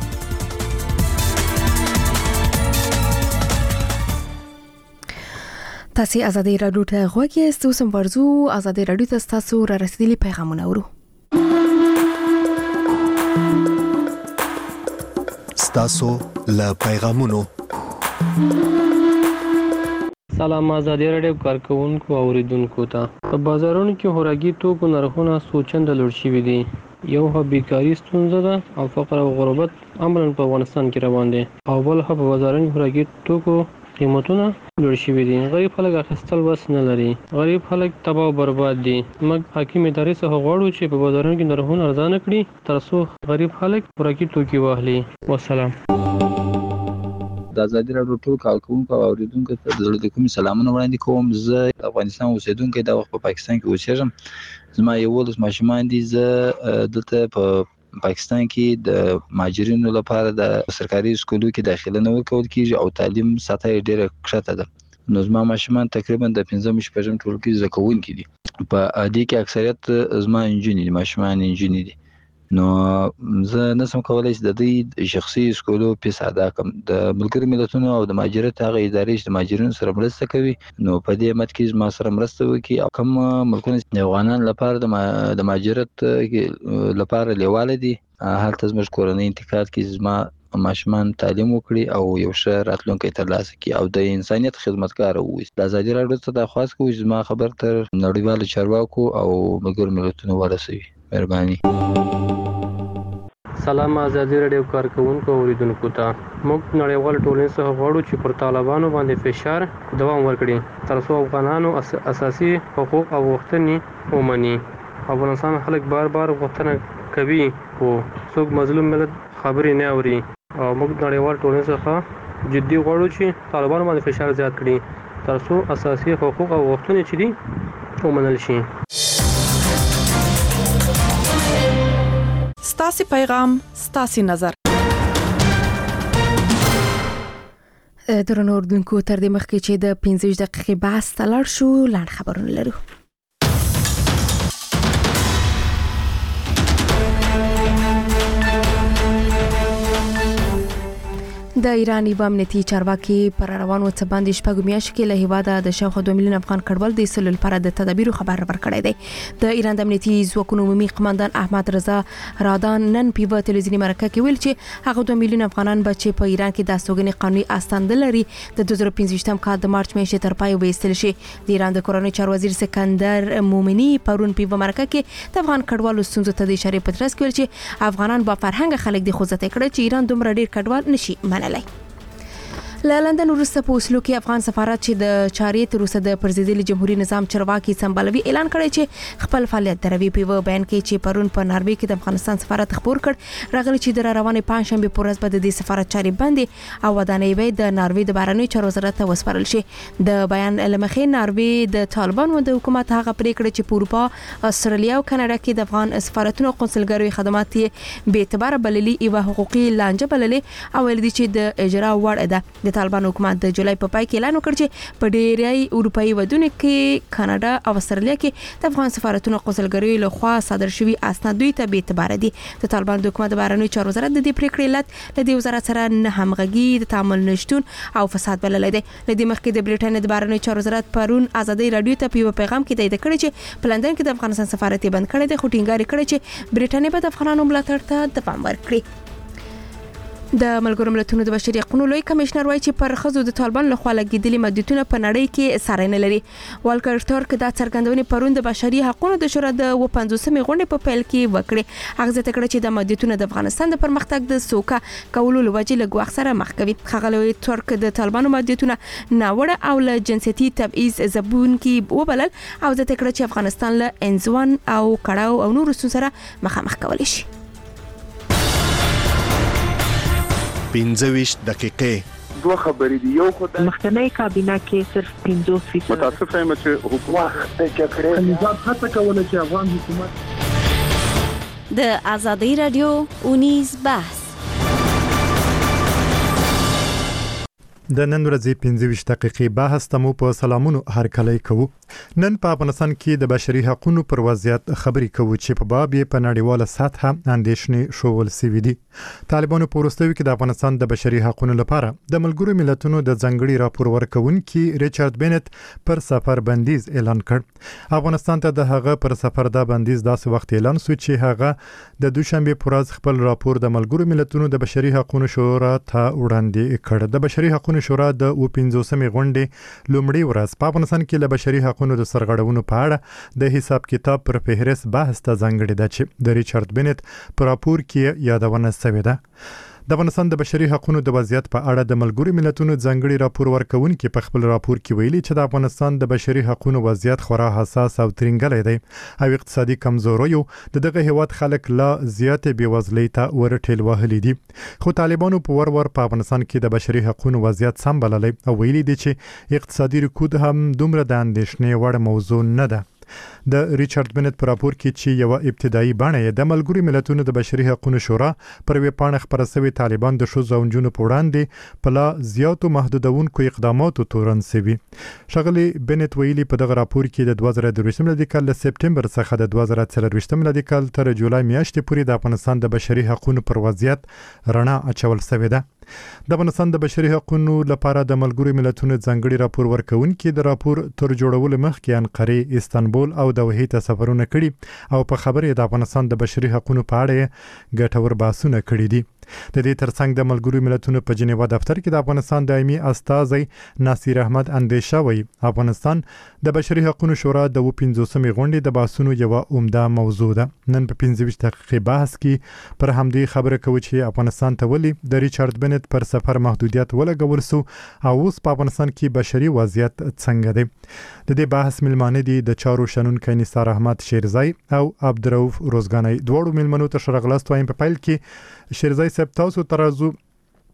S2: تاسو ازادي راډیو ته غوږی یاست. اوس هم ورځو ازادي راډیو ته تاسو را رسیدلي پیغامونه اورو.
S9: تاسو له پیغامونو.
S8: سلام ازادي راډیو کارکونکو او اوریدونکو ته. په بازارونو کې خوراکي توکو نرخونه سوچنده لوړ شوي دي. یو ها بیکاری ستونزه ده او فقر او غربت عملاً په افغانستان کې روان دي او بل ها په بازارونو خوراکي توکو قیمتونه لوړ شوي دي. غریب خلک اخیستل وس نه لري. غریب خلک تباہ او برباد دي. موږ حاکم ادارې څخه غواړو چې په بازارونو کې نرخونه ارزانه کړي تر څو غریب خلک خوراکي توکي واخلي. والسلام.
S25: د ازادي راډیو ټول کارکونکو او اوریدونکو ته د زړه د کومې سلامونه وړاندې کوم. زه افغانستان اوسیدونکی د وخت په پاکستان کې اوسېږم. زما یولس ماشومان دي. زه دلته په پاکستان کې د مهاجرینو لپاره د سرکاري سکولو کې داخله نه ورکول کیږي او تعلیم سطح ډیره کښته ده. نو زما ماشومان تقریبا د پنځم شپږم ټولګي زده کوونکي دي. په عادي کې اکثریت زما انجونې دي، ماشومان انجونې دي. نو زه نسم کولای چې د دې شخصي سکولو فیس ادا کړم. د ملګرو ملتونو او د مهاجرت هغه ادارې چې د مهاجرینو سره مرسته کوي نو په دې مت کې زما سره مرسته وکړي او کوم ملکونه د افغانانو لپاره د مهاجرت لپاره لیواله دي هلته زموږ کورنۍ انتقال کې زما ماشومان تعلیم وکړي او یو ښه راتلونکی ترلاسه کړي او د انسانیت خدمتګار واوسي. د ازادي راډیو څخه درخواست کوم چې زما خبر تر نړیوالو چارواکو او ملګرو ملتونو ورسوي. مهرباني.
S8: سلام ازادي راډیو کارکونکو او اوریدونکو ته. موږ نړیوال ټولنې څخه غواړو چې پر طالبانو باندې فشار دوام ورکړي تر څو افغانانو اساسي حقوق او غوښتنې ومني. افغانستان خلک بار بار غوښتنه کوي خو څوک مظلوم ملت خبرې نه اوري. او موږ نړیوال ټولنې څخه جدي غواړو چې طالبان باندې فشار زیات کړي ترڅو اساسي حقوق او غوښتنې چې دي ومنل شي.
S3: ستاسو پیغام ستاسو نظر.
S13: درنو اردوونکو تر دې مخکې چې د پنځه دقیقې بحث ته لاړ شو لاندې خبرونه لرو. د ایران یو امنیتي چارواکي پر روانو څه باندې شپږ میاشتې کې له هیواده د شاوخوا دوه میلیون افغان کډوال د ایستلو لپاره د تدابیرو خبر ورکړی دی. د ایران د امنیتي ځواکونو عمومي قماندان احمد رضا رادان نن په تلویزیوني مرکه کې ویل چې هغه دوه میلیون افغانان به چې په ایران کې د استوګنې قانوني استاندل لري د دوه زره پنځه کال د مارچ میاشتې تر پای وایستل شي. د ایران د کورنۍ چارو وزیر سکندر مومنی پرون په مرکه کې د افغان کډوالو ستونزو ته د اشاره په ترڅ کې ویل چې افغانان با فرهنګ خلک د خوځته کړي چې ایران دومره ډیر کډوال نشي منلای. له لندن وروسته په اوسلو کې افغان سفارت چې د چارې تر اوسه د پرزیدلي جمهوریت نظام چرواکي سمبالوي اعلان کړی چې خپل فعالیت دروي. په بیان کې چې پرون په ناروې کې د افغانستان سفارت خبر کړ راغلی چې د روانې پنځشنبه په ورځ به د دې سفارت چارې بندي او ودانۍ به د ناروې د بهرنیو چارو وزارت ته وسپارل شي. د بیان لمخې ناروې د طالبانو د حکومت هغه پریکړه چې په اروپا، استرالیا او کاناډا کې د افغان سفارتونو قونسلګریو خدمات یې به اعتبار بللي او حقوقي لانجه بللې او ول دي چې د اجرا وړ ده. د طالبان حکومت د جولای په پای کې اعلان وکړ چې په ډیری اروپאי ودونو کې کاناډا او استرالیا کې د افغان سفارتونو قونسلګریو له خوا صادر شوی اسناد دوی ته به اعتبار دي. د طالبان د حکومت بهرنیو چارو وزارت د دې پریکړې علت له دې وزارت سره نه همغږي، د تعامل نشټون او فساد بللی دی. له دې مخکې د بریټانیا د بهرنیو چارو وزارت پرون ازادي رادیو ته په پیغام کې تایید کړی چې په لندن کې د افغانستان سفارت بند کړی دی، خو ټینګار کړی چې بریټانیا به د افغانانو ملاتړ ته دوام ورکړي. د ملګرو ملتونو د بشري حقوقو لوی کمشنر وایي چې پر خزو د طالبان له خوا لګیدلي محدودیتونه په نړۍ کې ساری نه لري. والکر ټورک دا څرګندونې پرون د بشري حقوقو د شورا د پنځوسمې غونډې په پیل کې وکړې. هغه زیاته کړه چې د محدودیتونه د افغانستان د پرمختګ د سوکا کولو لوجې له ګواښ سره مخ کوي. ښاغلی ټورک د طالبانو محدودیتونه ناوړه او له جنسيتي تبعیض زبونکي وبلل او زیاته کړه چې افغانستان له انزوان او کړهو او نورو ستونزو سره مخامخ کولی شي.
S9: پنځه ویشت دقیقې
S10: دوه خبرې دي. یو خدای
S11: مخکنی کابینه کې صرف پنځوس فیصد
S10: متاسف یم چې حکومت د جګړې
S11: نظام هڅه کوله چې افغان حکومت
S12: د ازادي رادیو اونیز بحث
S22: د نن ورځې پنځه ویشت دقیقې بحث تمو په سلامونو هرکلی کوو. نن په افغانستان کې د بشري حقوقو پر وضعیت خبرې کوو چې په باب یې په نړیواله سطحه اندېښنې شوول سوي دي. طالبانو په وروستیو کې د افغانستان د بشري حقوقو لپاره د ملګرو ملتونو د ځنګړي راپور ورکونکي ریچارډ بینټ پر سفر بندیز اعلان کړ. افغانستان ته د هغه پر سفر د بندیز داسې وخت اعلان شو چې هغه د دوشنبه پر ورځ خپل راپور د ملګرو ملتونو د بشري حقوقو شورا ته وړاندې کړ. د بشري حقوقو شورا د پنځوسمې غونډې لومړی ورځ په افغانستان کې له بشري حقوقو د سرغړونو په اړه د حساب کتاب پر فهرست بحث ته ځانګړی ده چې د ریچارډ بینټ په راپور کې یادونه شوې ده. د افغانستان د بشري حقوقو د وضعیت په اړه د ملګرو ملتونو ځانګړي راپور ورکونکي په خپل راپور کې ویلي چې د افغانستان د بشري حقوقو وضعیت خورا حساس او ترنګلی دی او اقتصادي کمزوریو د دغه هیواد خلک لا زیاتې بېوزلۍ ته ورټېل وهلي دي. خو طالبانو په ور ور په افغانستان کې د بشري حقوقو وضعیت سم بللی او ویلي دي چې اقتصادي رکود هم دومره د اندېښنې وړ موضوع نه ده. د ریچارډ بینټ په راپور کې چې یو ابتدایي بڼه یې د ملګرو ملتونو د بشري حقوقو شورا پر وی پاڼه خبره شوی طالبان د ښځو او نجونو په وړاندې په لا زیاتو محدودونکو اقداماتو تورن شوي. ښاغلي بینټ ویلي په دغه راپور کې د دوه زره درویشتم میلادي کال له سپټمبر څخه د دوه زره څلرویشتم میلادي کال تر جولای میاشتې پورې د افغانستان د بشري حقوقو پر وضعیت رڼا اچول شوې ده. د افغانستان د بشري حقوقو لپاره د ملګرو ملتونو ځانګړي راپور ورکونکي د راپور تر جوړولو مخکې انقره، استانبول او دوحې ته سفرونه کړي او په خبرې د افغانستان د بشري حقوقو په اړه ګټور بحثونه کړي دي. د دې ترڅنګ د ملګرو ملتونو په جنیوا دفتر کې د افغانستان دایمي استازی ناصر احمد اندیشه وایي افغانستان د بشري حقوقو شورا د پنځوسمې غونډې د بحثونو یو عمده موضوع ده. نن په پنځه ویشت دقیقې بحث کې پر همدې خبره کوو چې افغانستان ته ولې د ریچارډ بینټ پر سفر محدودیت ولګول شو او اوس په افغانستان کې بشري وضعیت څنګه دی. د دې بحث ملمانه دي د چارو شنونکی نثار احمد شیرزای او عبدالرؤف روزګانی. دواړو ملمنو ته ښه راغلاست وایم. په پیل کې شیرزای صاحب تاسو ترازو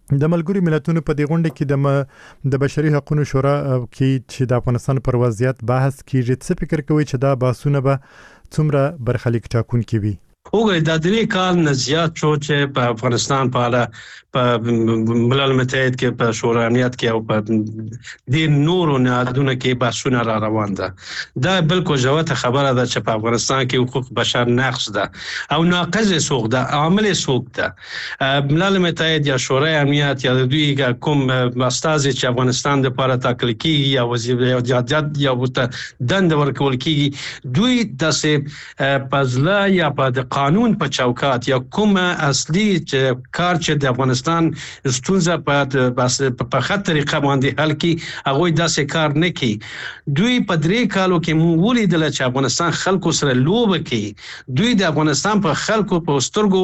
S22: د ملګرو ملتونو په دې غونډه کې د د بشري حقوقو شورا کې چې د افغانستان پر وضعیت بحث کیږي، څه فکر کوي چې دا بحثونه به څومره برخلیک ټاکونکي وي؟
S14: وګورئ دا درې کال نه زیات شو چې په افغانستان په اړه په ملل متحد کې په شورا امنیت کې او په دې نورو نهادونو کې بحثونه را روان ده. دا بالکل جوته خبره ده چې په افغانستان کې حقوق بشر نقض ده او ناقض سوق ده، عامل سوق ده. ملل متحد یا شورای امنیت یا دوی کوم استازي چې افغانستان لپاره ټاکل کیږي یا وزیر یا یا دند ورکول کیږي، دوی داسې پزله یا په قانون په چوکات یا کوم اصلي کار چې د افغانستان ستونزه په په خاطر طریقه باندې حل کی، هغه داسې کار نه کوي. دوی په درې کالو کې مونږ ولیدل چې افغانستان خلکو سره لوبه کوي. دوی د افغانستان په خلکو په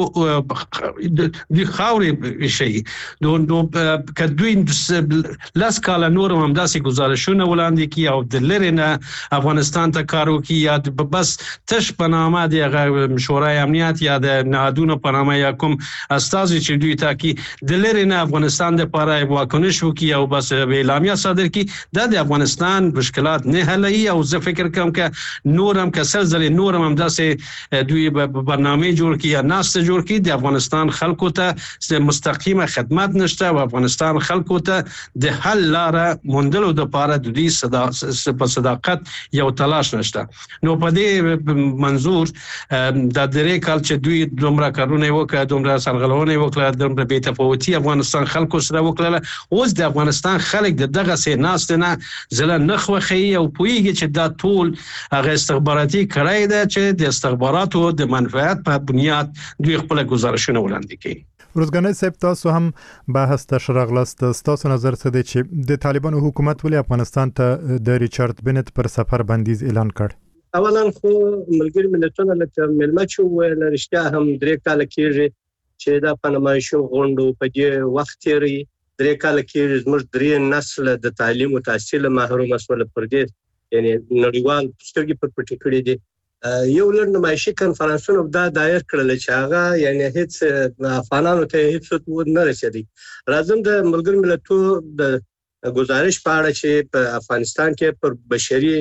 S14: سترګو د خاورې شي نو که دوی لاس کال نور هم داسې گزارشونه وړاندې کوي او د لری نه افغانستان ته کار وکړي یا بس تش په نامه د شورای امنیت یا د نهادونو په نامه یا کوم استازي چې دوی تاکي د لری نه افغانستان لپاره واکنش وکړي او بس اعلامیه صادر کړي، دا د افغانستان مشکلات نه حلوي. او زه فکر کوم چې نور هم کسل ځلې نور هم داسې دوی برنامه جوړ کړي یا ناسته جوړ کړي، د افغانستان خلکو ته مستقیمه خدمت نشته او افغانستان خلکو ته د حل لاره موندلو لپاره د دوی صدا په صداقت یو تلاش نشته. نو په دې منظور د درې کال چې دوی دومره کارونه وکړه، دومره سرغړونه وکړه، دومره بې تفاوتي افغانستان خلکو سره وکړه، اوس د افغانستان خلک د دغه سه ناست نه زله نخوخي او پویږي چې دا ټول هغه استخباراتي کړای ده چې د استخباراتو د منفعت په بنیاد دوی خپل گزارشونه وړاندې کوي.
S22: روزګانې صاحب، تاسو هم بحث ته شرغلاست، تاسو نظر څه دی چې د طالبانو حکومت ولې افغانستان ته د ریچارډ بنت پر سفر بندیز اعلان کړ؟
S15: اولا خو ملګری ملتونه لکه ملمه چې ویل رښتیا هم درې کال کېږي چې دا په نمایشو غونډو په دې وخت تیری، درې کال کېږي زموږ درې نسل د تعلیم او تحصیل محروم شول پر دې، یعنی نړیوال سترګې پر پټې کړې دي. یو لړ نمایشي کنفرانسونه دا دایر کړل چې هغه یعنی هیڅ افغانانو ته هیڅ نه رسېدي. راځم د ملګری ملتونو د گزارش په اړه چې په افغانستان کې پر بشري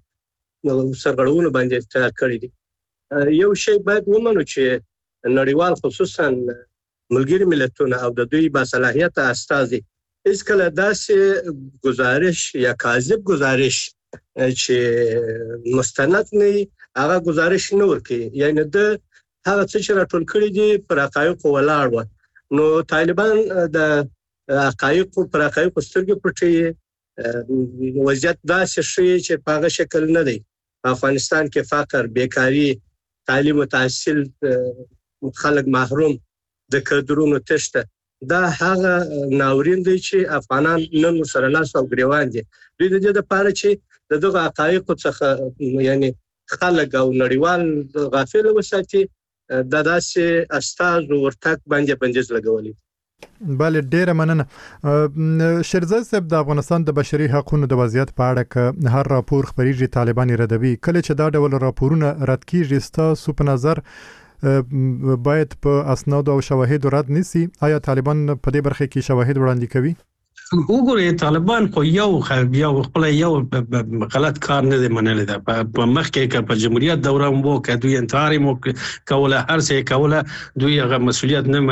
S15: سرغړونو باندې تیار کړی دي. یو شی باید ومنو چې نړیوال خصوصا ملګری ملتونه او د دوی باصلاحیت استازي هیڅ کله داسې گزارش یا کاذب گزارش چې مستند نه هغه گزارش نه ورکړي، یعنی د هغه څه چې راټول کړی دي پر حقایق ولاړ و. نو طالبان د حقایق پر حقایق سترګې پټي وضعیت داسې شي چې په هغه شکل نه دی. افغانستان کې فقر، بیکاری، تعلیم او تحصیل خلک محروم، د کډرونو تشته، دا هغه ناورین دی چې افغانان نن سره لاس او ګریوان دي. دوی د دې لپاره چې د دغه حقایق څخه یعنی خلک او نړیوال غافل وساتي، د داسې استاز ورتک باندې بندیز لګولي.
S22: بله، ډیره مننه. شیرزاد صاحب، د افغانستان د بشري حقوقو د وضعیت په اړه که هر راپور خبريږي طالبان ردوي، کله چې دا ډول راپورونه رد کیږي ستاسو په نظر باید په اسناد او شواهد رد نسی؟ آیا طالبان په دې برخه کې شواهد وړاندې کوي؟
S14: وګورئ، طالبان خو یو یو خپل یو غلط کار نه دی منلی ده. په مخکې که په جمهوریت دوره مو که دوی انتحار مو کوله، هر څه کوله، دوی هغه مسؤلیت نه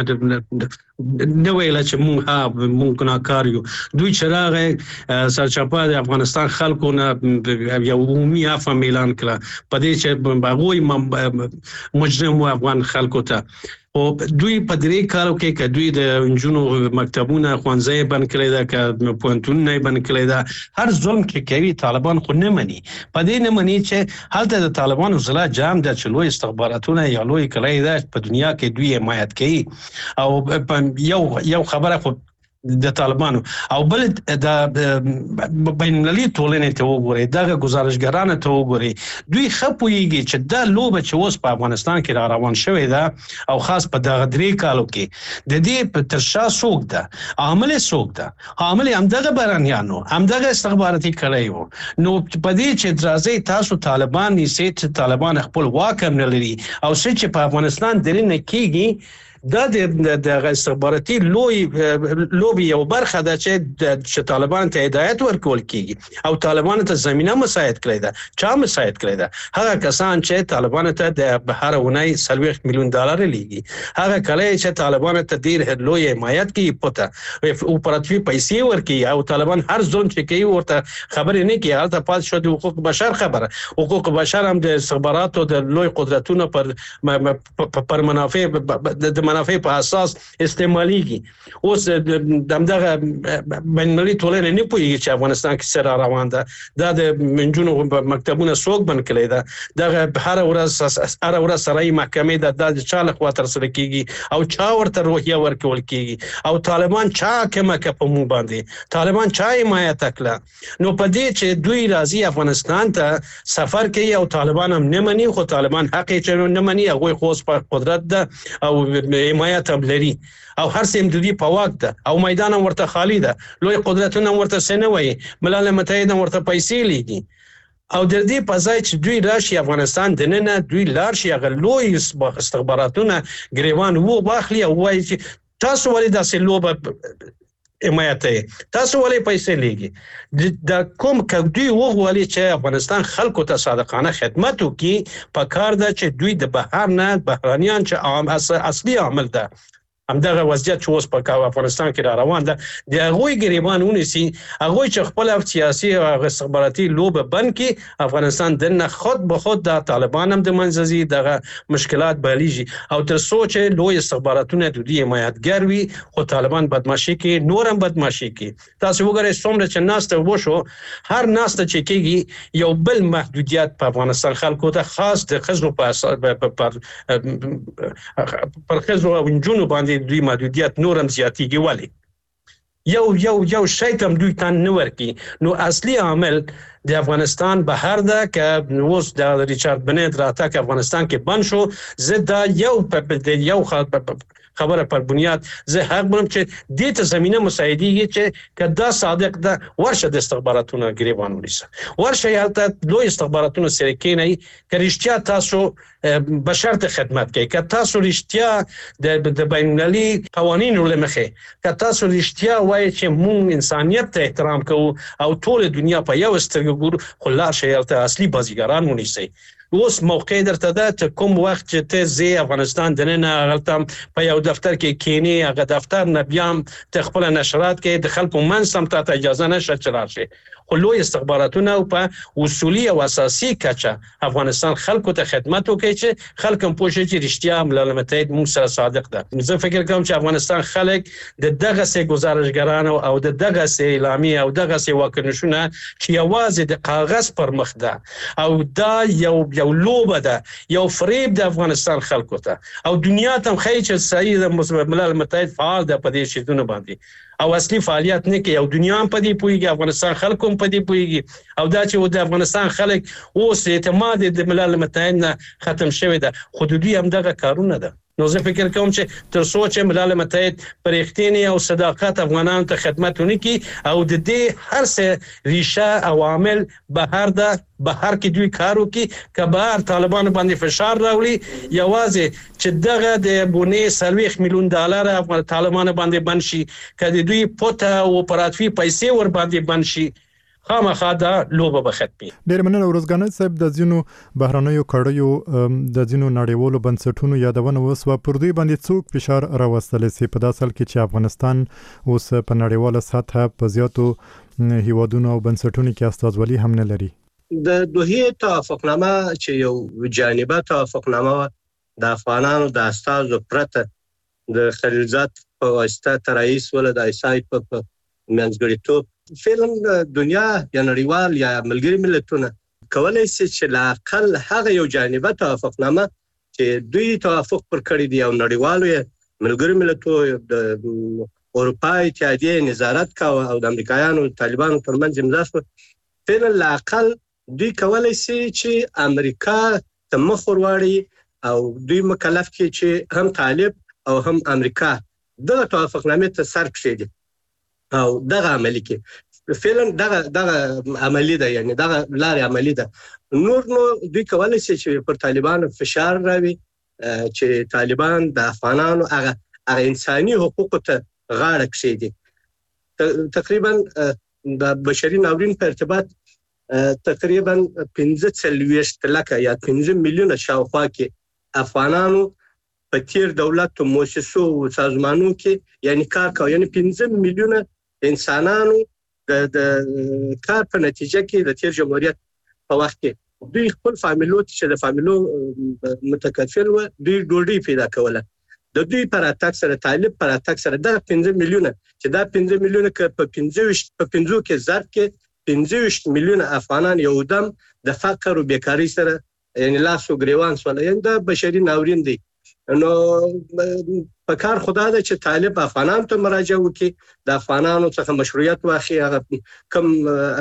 S14: نه ویله چې مونږ ها مونږ ګناهکار یو. دوی چې راغی سرچپه د افغانستان خلکو نه یو عمومي عفو اعلان کړه په دې چې هغوی مجرم و افغان خلکو ته. او دوی په درې کالو کې که دوی د انجونو مکتبونه ښوونځي بند کړی ده، که پوهنتونونه بند کړی ده، هر ظلم کې کوي طالبان خو نه مني. په دې نه مني چې هلته د طالبانو ضلع جام ده چې لوی استخباراتونه یا لوی کلی ده په دنیا کې دوی حمایت کوي. او یو یو خبره خو د طالبانو او بل د بین المللي ټولنې ته وګورئ، دغه گزارشګرانو ته وګورئ، دوی ښه پوهیږي چې دا لوبه چې اوس په افغانستان کې را روان شوې ده او خاص په دغه درې کالو کې د دې په تر شا څوک ده، عامل څوک ده، عامل همدغه بهرنیانو، همدغه استخباراتي کړی وو. نو په دې چې راځي تاسو طالبان نیسئ چې طالبان خپل واک هم نه لري او څه چې په افغانستان درې نه کېږي دا د استخباراتي لوی لوبي یو برخه ده چې چې طالبان ته هدایت ورکول کیږي او طالبان ته زمينه مساعد کړی ده. چا مساعد کړی ده؟ هغه کسان چې طالبان ته د بهر ونای سلويخ میلیون ډالر لیږي، هغه کله چې طالبان ته ډیر لوی حمایت کوي پته او پراتوی پیسې ورکي او طالبان هر ظلم چې کوي ورته خبرې نه کوي. هلته پات شو د حقوق بشر خبره. حقوق بشر هم د استخباراتو د لوی قدرتونو پر پر منافع د منافع په اساس استعماليږي. اوس دغه بینالمللي ټولنه نه پوهیږي چې افغانستان کې سره روان ده. دا د منجونو مکتبونه څوک بند کړی ده. دغه هر ورځ هر ورځ سرای محکمې د چا له خوا تر سره کیږي او چا ورته روحیه ورکول کیږي او طالبان چا کومه په مو باندې طالبان چا حمایت کړه. نو په دې چې دوی راځي افغانستان ته سفر کوي او طالبان هم نه مني، خو طالبان حق یې نه مني، هغه خو په قدرت ده او حمایت هم لري او هر څه د دې په واک ده او میدان ورته خالی ده. لوی قدرتونه ورته سنوي، ملل متحد ورته پیسې لیږي او د دې په ځای چې دوی راشي افغانستان د نن دوی لار شي هغه لوی استخباراتونه ګریوان وو باخلي او وایي چې تاسو ولې داسې لوبه حمایت تاسو ولې پیسې لیږي. د کوم کډوی وغوالي چې افغانستان خلکو ته صادقانه خدمت وکړي په کار ده چې دوی د بهر نه بهرانيان چې عام اصلي عامل ده همدغه وضعیت چې اوس په افغانستان کې را روان ده د هغوی ګریبان ونیسي، هغوی چې خپل سیاسي او استخباراتي لوبه بند کړي. افغانستان دنه خود به خود د طالبان هم د منځزي دغه مشکلات بلیږي او تر سوچ لوی استخباراتونه د دې حمایتګر وي خو طالبان بدمعشي کوي، نور هم بدمعشي کوي. تاسو وګورئ څومره چې ناسته وشو، هر ناسته چې کېږي یو بل محدودیت په افغانستان خلکو ته خاص د خزو په پر خزو او جنونو باندې دوی محدودیت نورم زیاتیږي. ولی یو یو یو شی تم دوی تان نه ورکی. نو اصلي عامل د افغانستان بهر ده که اوس د ریچارډ بنید راتګ افغانستان کې بند شو. زه دا یو په یو خبره پر بنیاد زه حق بنم چې دې ته زمينه مساعدېږي چې کدا صادق ده ورشه د استخباراتونو ګریوان ونیسه، ورشه یالته لوی استخباراتونو سره کېنئ که رښتیا تاسو بشر ته خدمت کوي، که تاسو رښتیا د بینالمللي قوانینو له مخې که تاسو رښتیا وایي چې مونږ انسانیت ته احترام کوو او ټول دنیا په یو سترګه ګورو، خو لاړ شئ هلته اصلي بازیګران ونیسئ. اوس موقع درته ده چې کوم وخت چې ته زی افغانستان دننه هلته په یو دفتر کې کېنې هغه دفتر نه بیا هم ته خپل نشرات کې د خلکو منځ هم ته اجازه نشته چې راشي. خو لوی استخباراتونه په اصولي او اساسي کچه افغانستان خلکو ته خدمت وکړي چې خلک هم پوه شي چې رښتیا ملل متحد موږ سره صادق ده. زه فکر کوم چې افغانستان خلک د دغسې ګزارشګرانو او د دغسې اعلامیې او دغسې واکنشونه چې یوازې د کاغذ پر مخ ده او دا یو یو لوبه ده، یو فریب د افغانستان خلکو ته او دنیا ته هم ښایي چې صحیح د ملل متحد فعال ده په دې شیزونو باندې او اصلي فعالیت نه کوي او دنیا هم په دې پوهیږي، افغانستان خلک هم په دې پوهیږي او دا چې د افغانستان خلک اوس اعتماد د ملل متحد نه ختم شوی ده، خو د دوی هم دغه کارونه ده. نو زه فکر کوم چې تر څو چې ملل متحد پر رښتینې او صداقت افغانانو ته خدمت ونکړي او د دې هر څه ریشه او عامل بهر ده، بهر کې دوی کار وکړي که بهر طالبانو باندې فشار راوړي یوازې چې دغه د بونې سلويخ میلیون ډالر افغان طالبانو باندې بند شي، که د دوی پوته او پراتوي پیسې ور باندې بند شي خامخا دا لوبه به ختمي.
S22: ډېر مننه ورځګانې صاحب. د ځینو بهرنیو کړیو د ځینو نړیوالو بنسټونو یادونه وسوه، پر دوی باندې څوک فشار راوستلی سي په داسې حال کې چې افغانستان اوس په نړیواله سطحه په زیاتو هیوادونو او بنسټونو کې استازولي هم نه لري.
S15: د دوحې توافقنامه چې یو جانبه توافقنامه د افغانانو د استازو پرته د خلیلزاد په واسطه ترایس ول د ایسای په منځګړیتوب فعلا دنیا یا نړیوال یا ملګری ملتونه کولای شي چې لاقل هغه یو جانبه توافقنامه چې دوی توافق پر کړی دی او نړیوالو ملګری ملتونو د اروپا اتحادیه نظارت کاوه او د امریکایانو طالبانو ترمنځ امضا شو، فعلا لاقل دوی کولای شي چې امریکا ته مخ ورواړي او دوی مکلف کړي چې هم طالب او هم امریکا دغه توافقنامه ته سر کړي او دغه عملی کې فعلا دغه دغه عملی ده، یعنی دغه لارې عملی ده. نور نو دوی کولای شي چې پر طالبانو فشار راوي چې طالبان د افغانانو هغه هغه انساني حقوقو ته غاړه کښېږدي. تقریبا د بشري ناورین په ارتباط تقریبا پنځه څلوېښت لکه یا پنځه میلیونه شاوخوا کې افغانانو په تیر دولت او مؤسسو او سازمانونو کې یعنی کار کوي، یعنی پنځه میلیونه انسانانو د د کار په نتیجه کې د تیر جمهوریت په وخت کې دوی خپل فامیلو چې د فامیلو متکفل و دوی ډوډۍ پیدا کوله. د دوی پر اتاک سره طالب پر اتاک سره د پنځه میلیونه چې دا پنځه میلیونه ک په پنځه په پنځو کې ضرب کې پنځه میلیونه افغانان یو دم د فقر او بیکاری سره یعنی لاسو ګریوان سول، یعنی د بشري ناورین دی. نو په کار خدا ده چې طالب افغانانو ته مراجعه وکړي، د افغانانو څخه مشروعیت واخلي، هغه کوم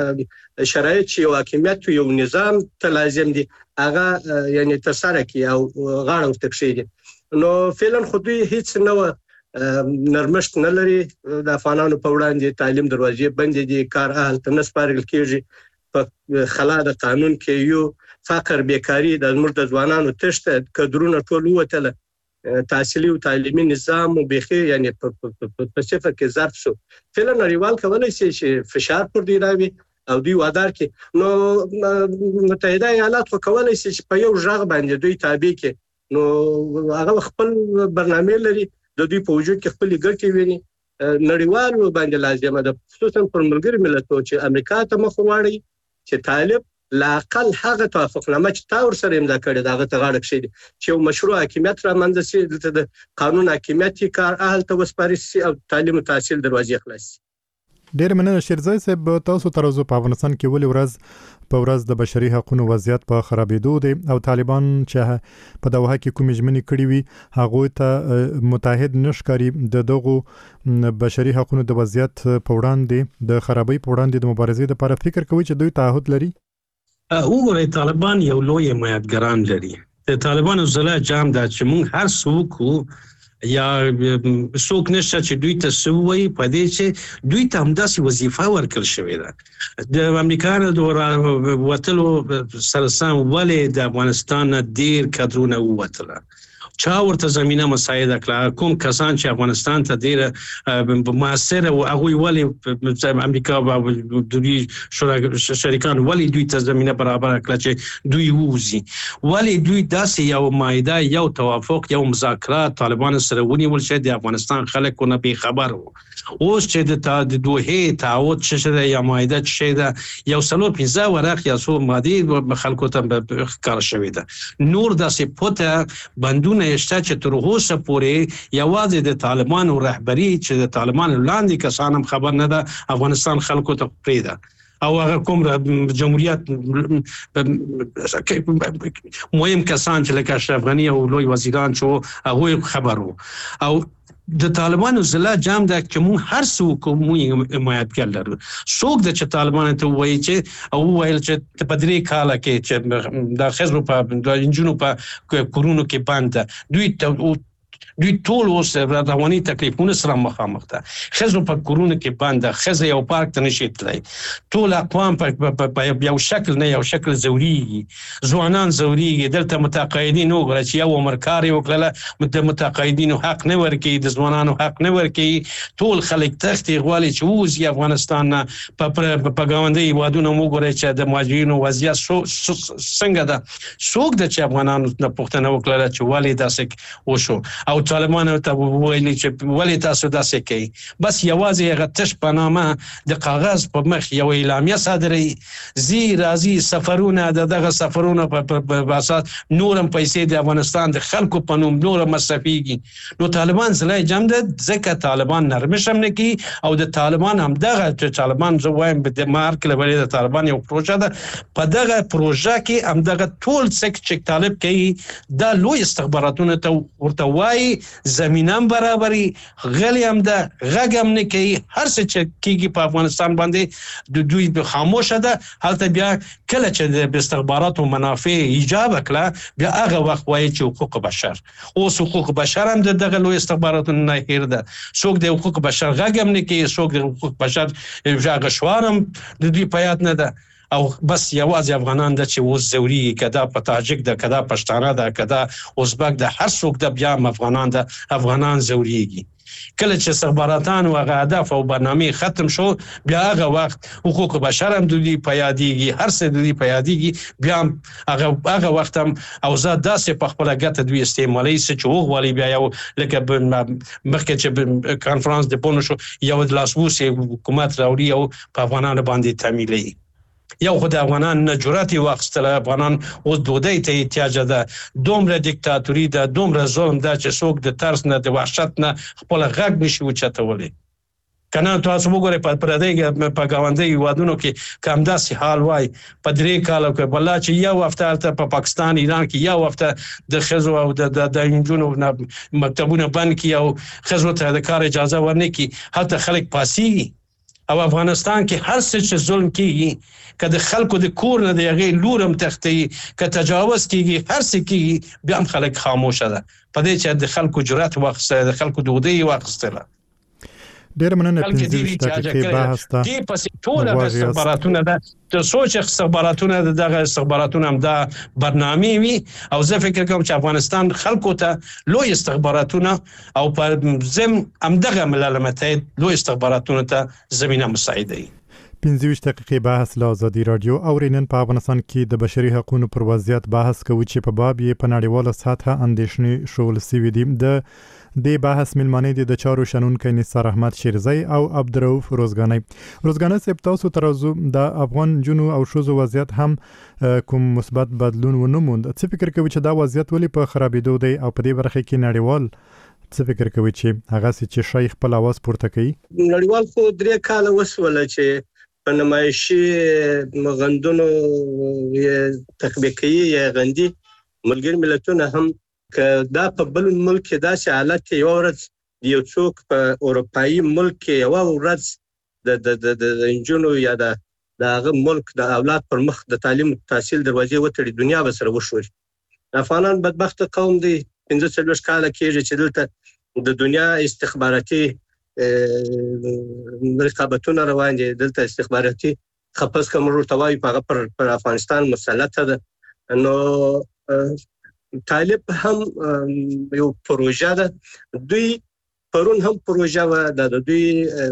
S15: شرایط چې یو حاکمیت یو نظام ته لازم دي هغه یعنی ترسره کړي او غاړه ورته کښېږدي. نو فعلا خو دوی هیڅ نه نرمښت نه لري د افغانانو په وړاندې، تعلیم دروازې بندې دي، کار اهل ته نه سپارل کېږي، په خلا د قانون کې یو فقر بیکاری د زموږ د ځوانانو تشته کډرونه ټول وتله، تحصیلي او تعلیمي نظام مبخي یعنی په صفر کې ظرف شو. فعلا نړیوال کولای شي چې فشار پر دی راوي او دوی وادار کې نو متحده ایالات خو کولای شي چې په یو ژغ باندې دوی تابع کې نو هغه خپل برنامه لري، د دوی په وجود کې خپل ګټې ویني. نړیوال باندې لازمه ده خصوصا پر ملګری ملتونو چې امریکا ته مخ واړي چې طالب لا اقل هغه توافقنامه چې تا ور سره امضا کړې دا غته غاړه کښې چې یو مشروع حاکمیت را منځ سي، دلته د قانون حاکمیت کار اهل ته وسپارل سي او تعلیم او تحصیل دروازې خلاص سي.
S22: ډېر مننه شیرزای صاحب. تاسو تر اوسه په افغانستان کې ولې ورځ په ورځ د بشري حقوقو وضعیت په خرابېدو دی او طالبان چې په دغه کې کومې ژمنې کړې وي هغه ته متحد نشکاري د دغه بشري حقوقو د وضعیت په وړاندې د خرابۍ په وړاندې د مبارزې لپاره فکر کوي چې دوی تعهد لري.
S14: وګورئ طالبان یو لوی حمایتګران لري. د طالبانو ضلع جام دا چې موږ هر څوک یا څوک نشته چې دوی ته سوي په دې چې دوی ته همداسې وظیفه ورکړل شوې ده. د امریکا نه د وتلو سره سم ولې د افغانستان ډیر کډرونه ووتله، چا ورته زمينه مساعده کړه، کوم کسان چې افغانستان ته ډیر موثر او هغه ولې امریکا او دوی شریکان ولې دوی ته زمينه برابر کړه چې دوی ووزي، ولې دوی داسې یو مایده یو توافق یو مذاکرات طالبان سره ونیول چې د افغانستان خلکو نه به خبر وو. اوس چې د دوه تعهد شته یا مایده چې ده یو سلو پنځه ورق یا سو ماده خلکو ته ښکار شوې ده، نور داسې پته بندونه شته چې تر اوسه پورې یوازې د طالبانو رهبری چې د طالبانو لاندې کسان هم خبر نه ده هغه خلکو ته پرېږده او هغه کوم جمهوریت مهم کسان چې لکه اشرف غنی او لوی وزیران چې هغه خبر وو. او د طالبانو ضلع جام دا چې مون هر څوک مو حمایت لرو، څوک د چې طالبان ته وایي چې او ویل چې په درې کاله کې چې د خزرو په د انجونو په کورونو کې باندې دوی ته دوی ټول اوس رواني تکلیفونه سره مخامخ ده. خزو په کورونه کې باندې خزه یو پارک ته نشي تلای، ټول اقوام په یو شکل نه یو شکل زوريږي، ځوانان زوريږي. دلته متقاعدین وګړي چې یو عمر کار وکړه د متقاعدینو حق نه ورکي، د ځوانانو حق نه ورکي، ټول خلک تخت غوالي چې وزي افغانستان په پګاوندې وادونه وګړي چې د ماجرینو وضعیت څنګه ده، څوک د چې افغانانو نه پوښتنه وکړه چې ولې داسې وشو او طالبان ته ویلي چې ولې تاسو داسې کوي. بس یوازې هغه تش په نامه د کاغذ په مخ یو اعلامیه صادروي، زی راځي سفرونه د دغه سفرونه په اساس نورم پیسې د افغانستان د خلکو په نوم نور مصرفيږي. نو طالبان زلای جام ده ځکه طالبان نرمشم نه کی او د طالبان هم دغه چې طالبان زه وایم د مارک لوري د طالبان یو پروژه ده، په دغه پروژه کې هم دغه ټول څه چې طالب کوي دا لوی استخباراتونه ته ورته وایي زمینم برابري غلی هم ده غږ هم نه کوي، هر څه چې کیږي په افغانستان باندې د دوی به خاموشه ده. هلته بیا کله چې د استخباراتو منافع ایجاب کړه بیا هغه وخت وایي چې حقوق بشر اوس حقوق بشر هم دغه لوی استخباراتو نه هیر ده، څوک د حقوق بشر غږ هم نه کوي، څوک د حقوق بشر ژغ شوارم د دوی په یاد نه ده. او بس یوازې افغانان د چې اوس زوري کدا په تاجک د کدا پښتانه د کدا ازبک د هر څوک د بیا افغانان د افغانان زوريږي. کله چې استخباراتان او هدف او برنامه ختم شو بیا هغه وخت حقوق بشر هم دوی پیاديږي، هر څه دوی پیاديږي، بیا هغه هغه وخت هم او زاد داسې په خپل ګټه دوی استعمالي چې وغوالي بیا یو لکه مخکې چې کانفرنس د پونو شو یو د لاسوسي حکومت راوړي او په افغانانو باندې تاملي. یو خدای افغانان نه جرأت واخستل، افغانان اوس دودای ته احتیاج ده، دومره دیکتاتوري ده، دومره ظلم ده چې څوک د ترس نه د وحشت نه خپل غږ نشي وچتولی. کنه تاسو وګورئ په پردې په گاونډي هیوادونو کې کوم داسې حال وای په درې کالو کې بل چې یو هفته په پاکستان ایران کې یو هفته د خزو او د د انجونو مکتبونه بند کی او خزو ته د کار اجازه ورنکي، حتی خلک پاسي او افغانستان کې هر څه چې ظلم کیږي کله خلکو د کور نه دی غي لورم تختی ک تجاوز کیږي هر څه کیږي بیا هم خلک خاموشه ده په دې چې د خلکو جرأت واخسته د خلکو دودي واخستله.
S22: ډیر مننه پنځه دقیقې بحث ته
S14: دی پسې ټول د استخباراتونه ده د سوچ استخباراتونه دغه استخباراتونه هم دا برنامه وي او زه فکر کوم چې افغانستان خلکو ته لوی استخباراتونه او په زم هم دغه ملل متحد لوی استخباراتونه ته زمينه مساعده وي.
S22: پنځه دقیقې بحث له ازادي رادیو او رینن په افغانستان کې د بشري حقوقو پر وضعیت بحث کوي چې په باب یې په نړیواله سطحه اندېښنې شغل سوي دي. د د بحث ملمنې دي د چارو شنونکو نثار احمد شیرزی او عبدالرؤف روزګانی. روزګانی صاحب تاسو ترازو د افغان جنو او شوزو وضعیت هم کوم مثبت بدلون ونه موند، څه فکر کوي چې دا وضعیت ولې په خرابېدو دی او په دې برخه کې نړیوال څه فکر کوي چې هغه چې شیخ خپل आवाज پورته کوي؟
S15: نړیوال خو درې کاله وسوله چې په نمایشي مغندونو یې تطبیقي یا غندي ملګری ملتونه هم که دا په بل ملک کې داسې حالت یو ورځ یو څوک په اروپایي ملک کې یو ورځ د د د انجونو یا د دغه ملک د اولاد پر مخ د تعلیم تحصیل دروازې وتړي دنیا به سره وشوري. افغانان بدبخت قوم دي، پنځه څلوېښت کاله کېږي چې دلته د دنیا استخباراتي رقابتونه روان دي، دلته استخباراتي خپس کوم ورته وایي په پر, پر افغانستان مسلط ده. نو طالب هم یو پروژه ده، دوی پرون هم پروژه و د دوی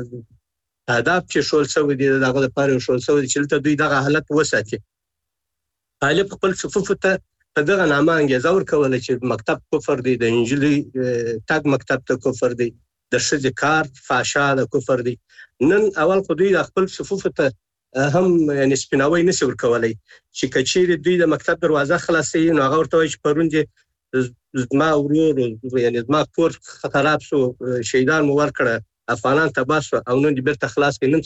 S15: هدف چې شول سوي دي دغه لپاره شول سوي چې دوی دغه حالت وساتي. طالب خپل صفوف ته په دغه نامه انګیزه ورکول چې مکتب کفر دی، د انجلي تاګ مکتب ته کفر دی، د شذ کار فاشا د کفر دی. نن اول خو دوی خپل صفوف ته هم یعنی سپیناوي نشي ورکولای چې کچېری دوی د مکتب دروازه خلاصي نو هغه ورته چې پرون دي زما ورور یعنی زما کور خطرات شو شهیدان مو ورکړه افغانان تباس او نن دې بیرته خلاص کړي نن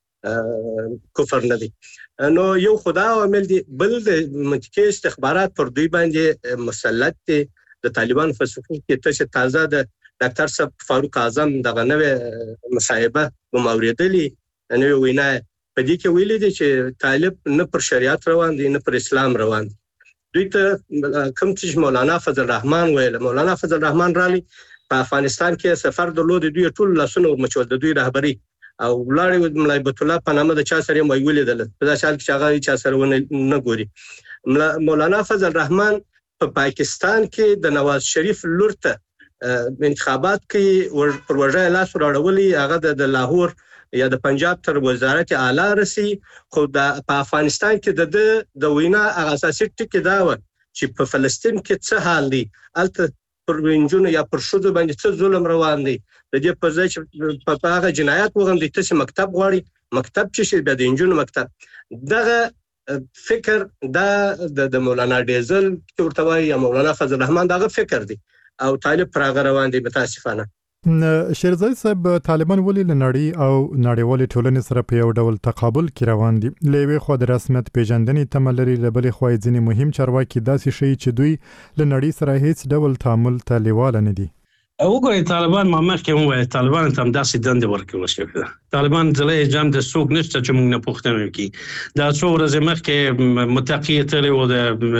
S15: څنګه کفر نه دي. نو یو خدا عمل دي بل د منطقي استخبارات پر دوی باندې مسلط دي. د طالبان فلسفي کې ته تازه د ډاکټر صاحب فاروق اعظم دغه نوې مصاحبه وموریدلې نو وینا په دې کې ویلي دي چې طالب نه پر شریعت روان دي نه پر اسلام روان دي. دوی ته کوم چې مولانا فضل الرحمن ویل، مولانا فضل الرحمن رالي په افغانستان کې سفر درلود، دوی ټول لاسونه ورمچول د دوی رهبری او ولړ ملای بیت الله په نامه د چا سره مې ویلیدل په داسې حال کې چې هغه چا سره نه ګوري. مولانا فضل الرحمن په پاکستان کې د نواز شریف لور ته انتخابات کې پر وجه لاس راوړولي، هغه د لاهور یا د پنجاب تر وزارت اعلی رسی، خو د په افغانستان کې د د وینا اساسي ټکی دا و چې په فلسطین کې څه حال دی، الته پر وینجونو یا پر شذو باندې څه ظلم روان دی، د دې په ځای چې په هغه جنایات وغندي ته مکتب غواړي مکتب چې د انجونو مکتب دغه فکر دا د مولانا ډیزل ورته وایي یا مولانا فضل الرحمن دغه فکر دی او طالب پر هغه روان دی. متاسفانه
S22: شیرزی صاحب طالبان ولې لنړی او نړیوالې ټولنې سره په یو ډول تقابل کې روان دي؟ لوي خو د رسمیت پیژندنې تملري لبلې خو ځینې مهم چارواکي داسې شي چې دوی لنړی سره هیڅ ډول تعامل ته لیواله نه دي.
S14: وګورئ طالبان ما مخکې وویل طالبان ته هم داسې دندې ورکول شوې ده طالبان ځلې جام د څوک نشته چې موږ نه پوښتنه وکړي. دا څو ورځې مخکې متقی تللی و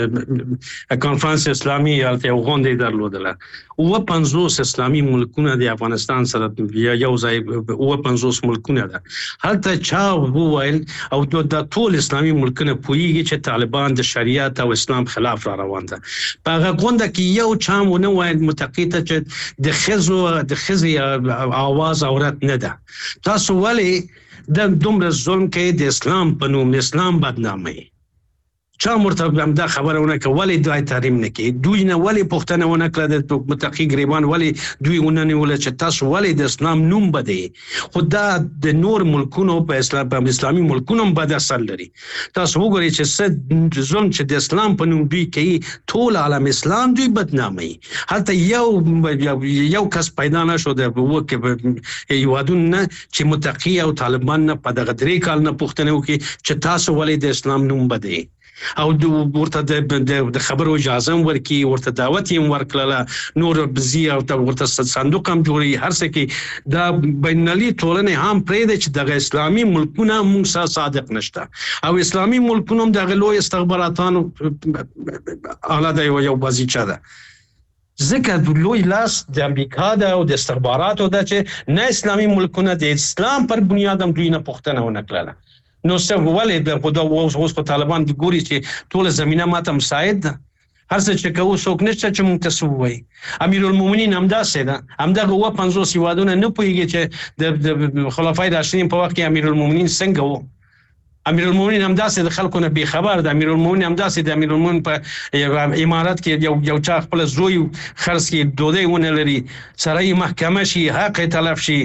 S14: د کانفرنس اسلامي هلته یو غونډه درلودله. اووه پنځوس اسلامي ملکونه د افغانستان سره یو ځای اووه پنځوس ملکونه ده. هلته چا وویل او د ټول اسلامي ملکونه پوهیږي چې طالبان د شریعت او اسلام خلاف را روان ده. په هغه غونډه کې یو چا ونه ویل متقی ته چې د ښځو د ښځې اواز عورت نه ده. تاسو ولې د دومره ظلم کې د اسلام په نوم اسلام بدنامي؟ چا مرتب هم دا خبره ونه که ولی دوی تحریم نکی دوی نه ولی پختنه ونه کړه د متقی گریبان ولی دوی ونه نیول چې تاسو ولی د اسلام نوم بده خود دا د نور ملکونو په اسلام په اسلامي ملکونو بد اثر لري. تاسو وګورئ چې څه ظلم چې د اسلام په نوم دوی کوي ټول عالم اسلام دوی بدنامي. حتی یو یو کس پیدا نشو د وکه یوادون نه چې متقی او طالبان نه په دغه درې کال نه پختنه وکي چې تاسو ولی د اسلام نوم بده او ورته د خبرو اجازه ورکي ورته دعوت یې ورکړه نور بزی او ورته صندوق هم جوړي هر څه کې دا بینالي ټولنه هم پرې د چې د اسلامي ملکونو موږ سره صادق نشته او اسلامي ملکونو د غلو استخباراتانو اعلی د یو بازیچه ده. ځکه لوی لاس د امریکا ده او د استخباراتو ده چې نه اسلامي ملکونه د اسلام پر بنیاد هم دوی نه پوښتنه ونه کړله. نو څه ولې د خدا اوس په طالبان د ګوري چې ټول زمينه ماته مساعد ده هر څه چې کوو څوک نشته چې موږ تاسو وایي. امیرالمومنین همداسې ده همدغه اووه پنځوس هیوادونه نه پوهېږي چې د خلفای راشدین په وخت کې امیرالمومنین څنګه وو. امیرالمومنین همداسې د خلکو نه بېخبر ده. امیرالمومنین همداسې د امیرالمومنین په امارات کې یو یو چا خپل زوی خرڅ کړي ډوډۍ ونه لري سره یې محکمه شي حق یې تلف شي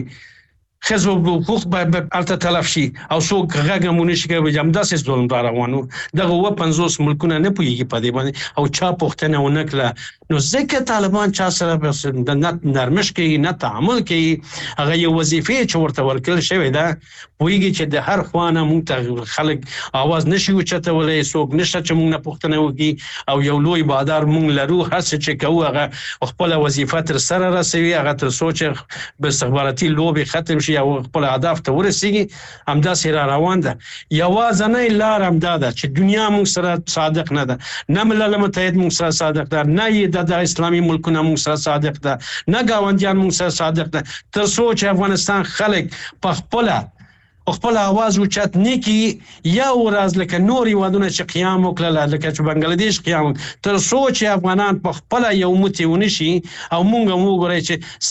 S14: خزو حقوق به الته تلف شي او څوک غږ هم ونه شي کولی چې همداسې ظلم را روان وو. دغه اووه پنځوس ملکونه نه پوهېږي په دې باندې او چا پوښتنه ونه کړه. نو ځکه طالبان چا سره نه نرمش کوي نه تعامل کوي هغه یو وظیفې چې ورته ورکړل شوې ده پوهېږي چې د هر خوا نه موږ ته خلک اواز نشي اوچتولی څوک نشته چې موږ نه پوښتنه وکړي او یو لوی بادار موږ لرو هر څه چې کوو هغه خپله وظیفه تر سره رسوي هغه تر څو چې به استخباراتي لوبې ختم شي او خپل اهداف ته ورسیږي همداسې را روان ده. یوازینۍ لار همدا ده چې دنیا موږ سره صادق نه ده نه ملل متحد موږ سره صادق ده نه یې د اسلامي ملکونه موږ سره صادق ده نه ګاونډیان موږ سره صادق ده تر څو چې افغانستان خلک په خپله خپل आवाज اوچت نکي یا ورځ لکه نور یوادونه چې قیام وکړل لکه چې بنگلاديش قیام تر څو چې افغانان په خپل یو متي ونشي او مونږ مو ګورای چې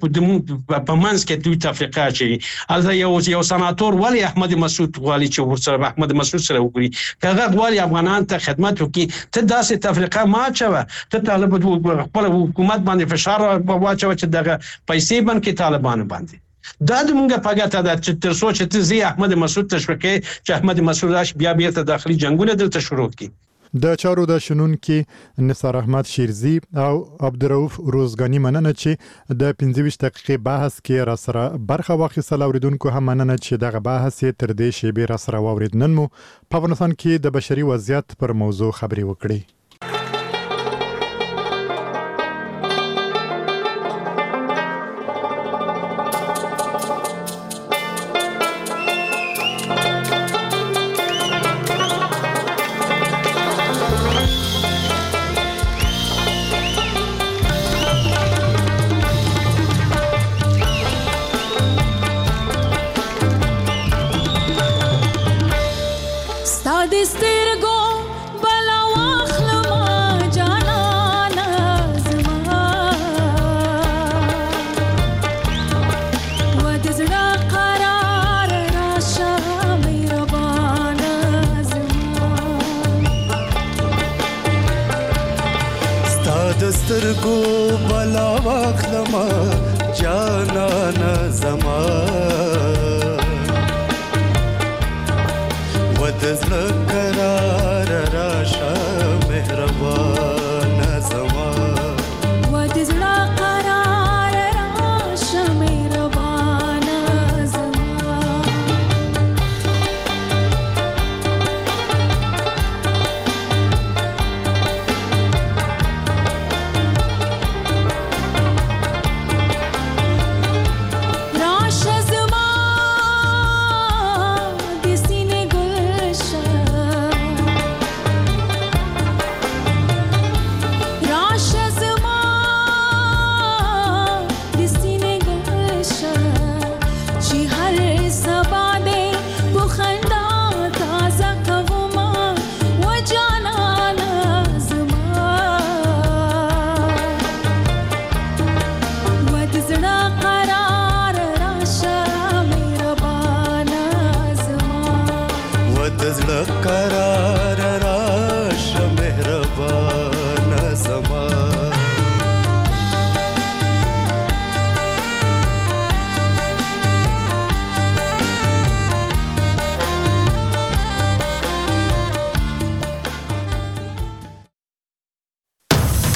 S14: څنګه په منځ کې دوی تفریقه شي. البته یو یو سناتور ولی احمد مسعود والی چې ورسره احمد مسعود سره وګوري کغه والی افغانان ته خدمت وکي ته داسې تفریقه ما چوه ته طالب خپل حکومت باندې فشار واچو چې دغه پیسې باندې طالبان باندې دا د مونږه پګاته ده چې تر څو چې ته زی احمد مسعود تشویقي چې احمد مسعود راش بیا بیرته داخلي جنگونه دلته شروع کړي.
S22: د چارو د شنن کې نثار احمد شیرزی او عبدالرؤف روزګانی مننه چې د پنځه ویشت دقیقې بحث کې را سره برخه واخیستل اوریدونکو هم مننه چې دغه بحث تر دې شی به را سره واورید. نن مو په افغانستان کې د بشري وضعیت پر موضوع خبري وکړي.
S4: سترګو بلا واخلم جانان زما ودزړه کرا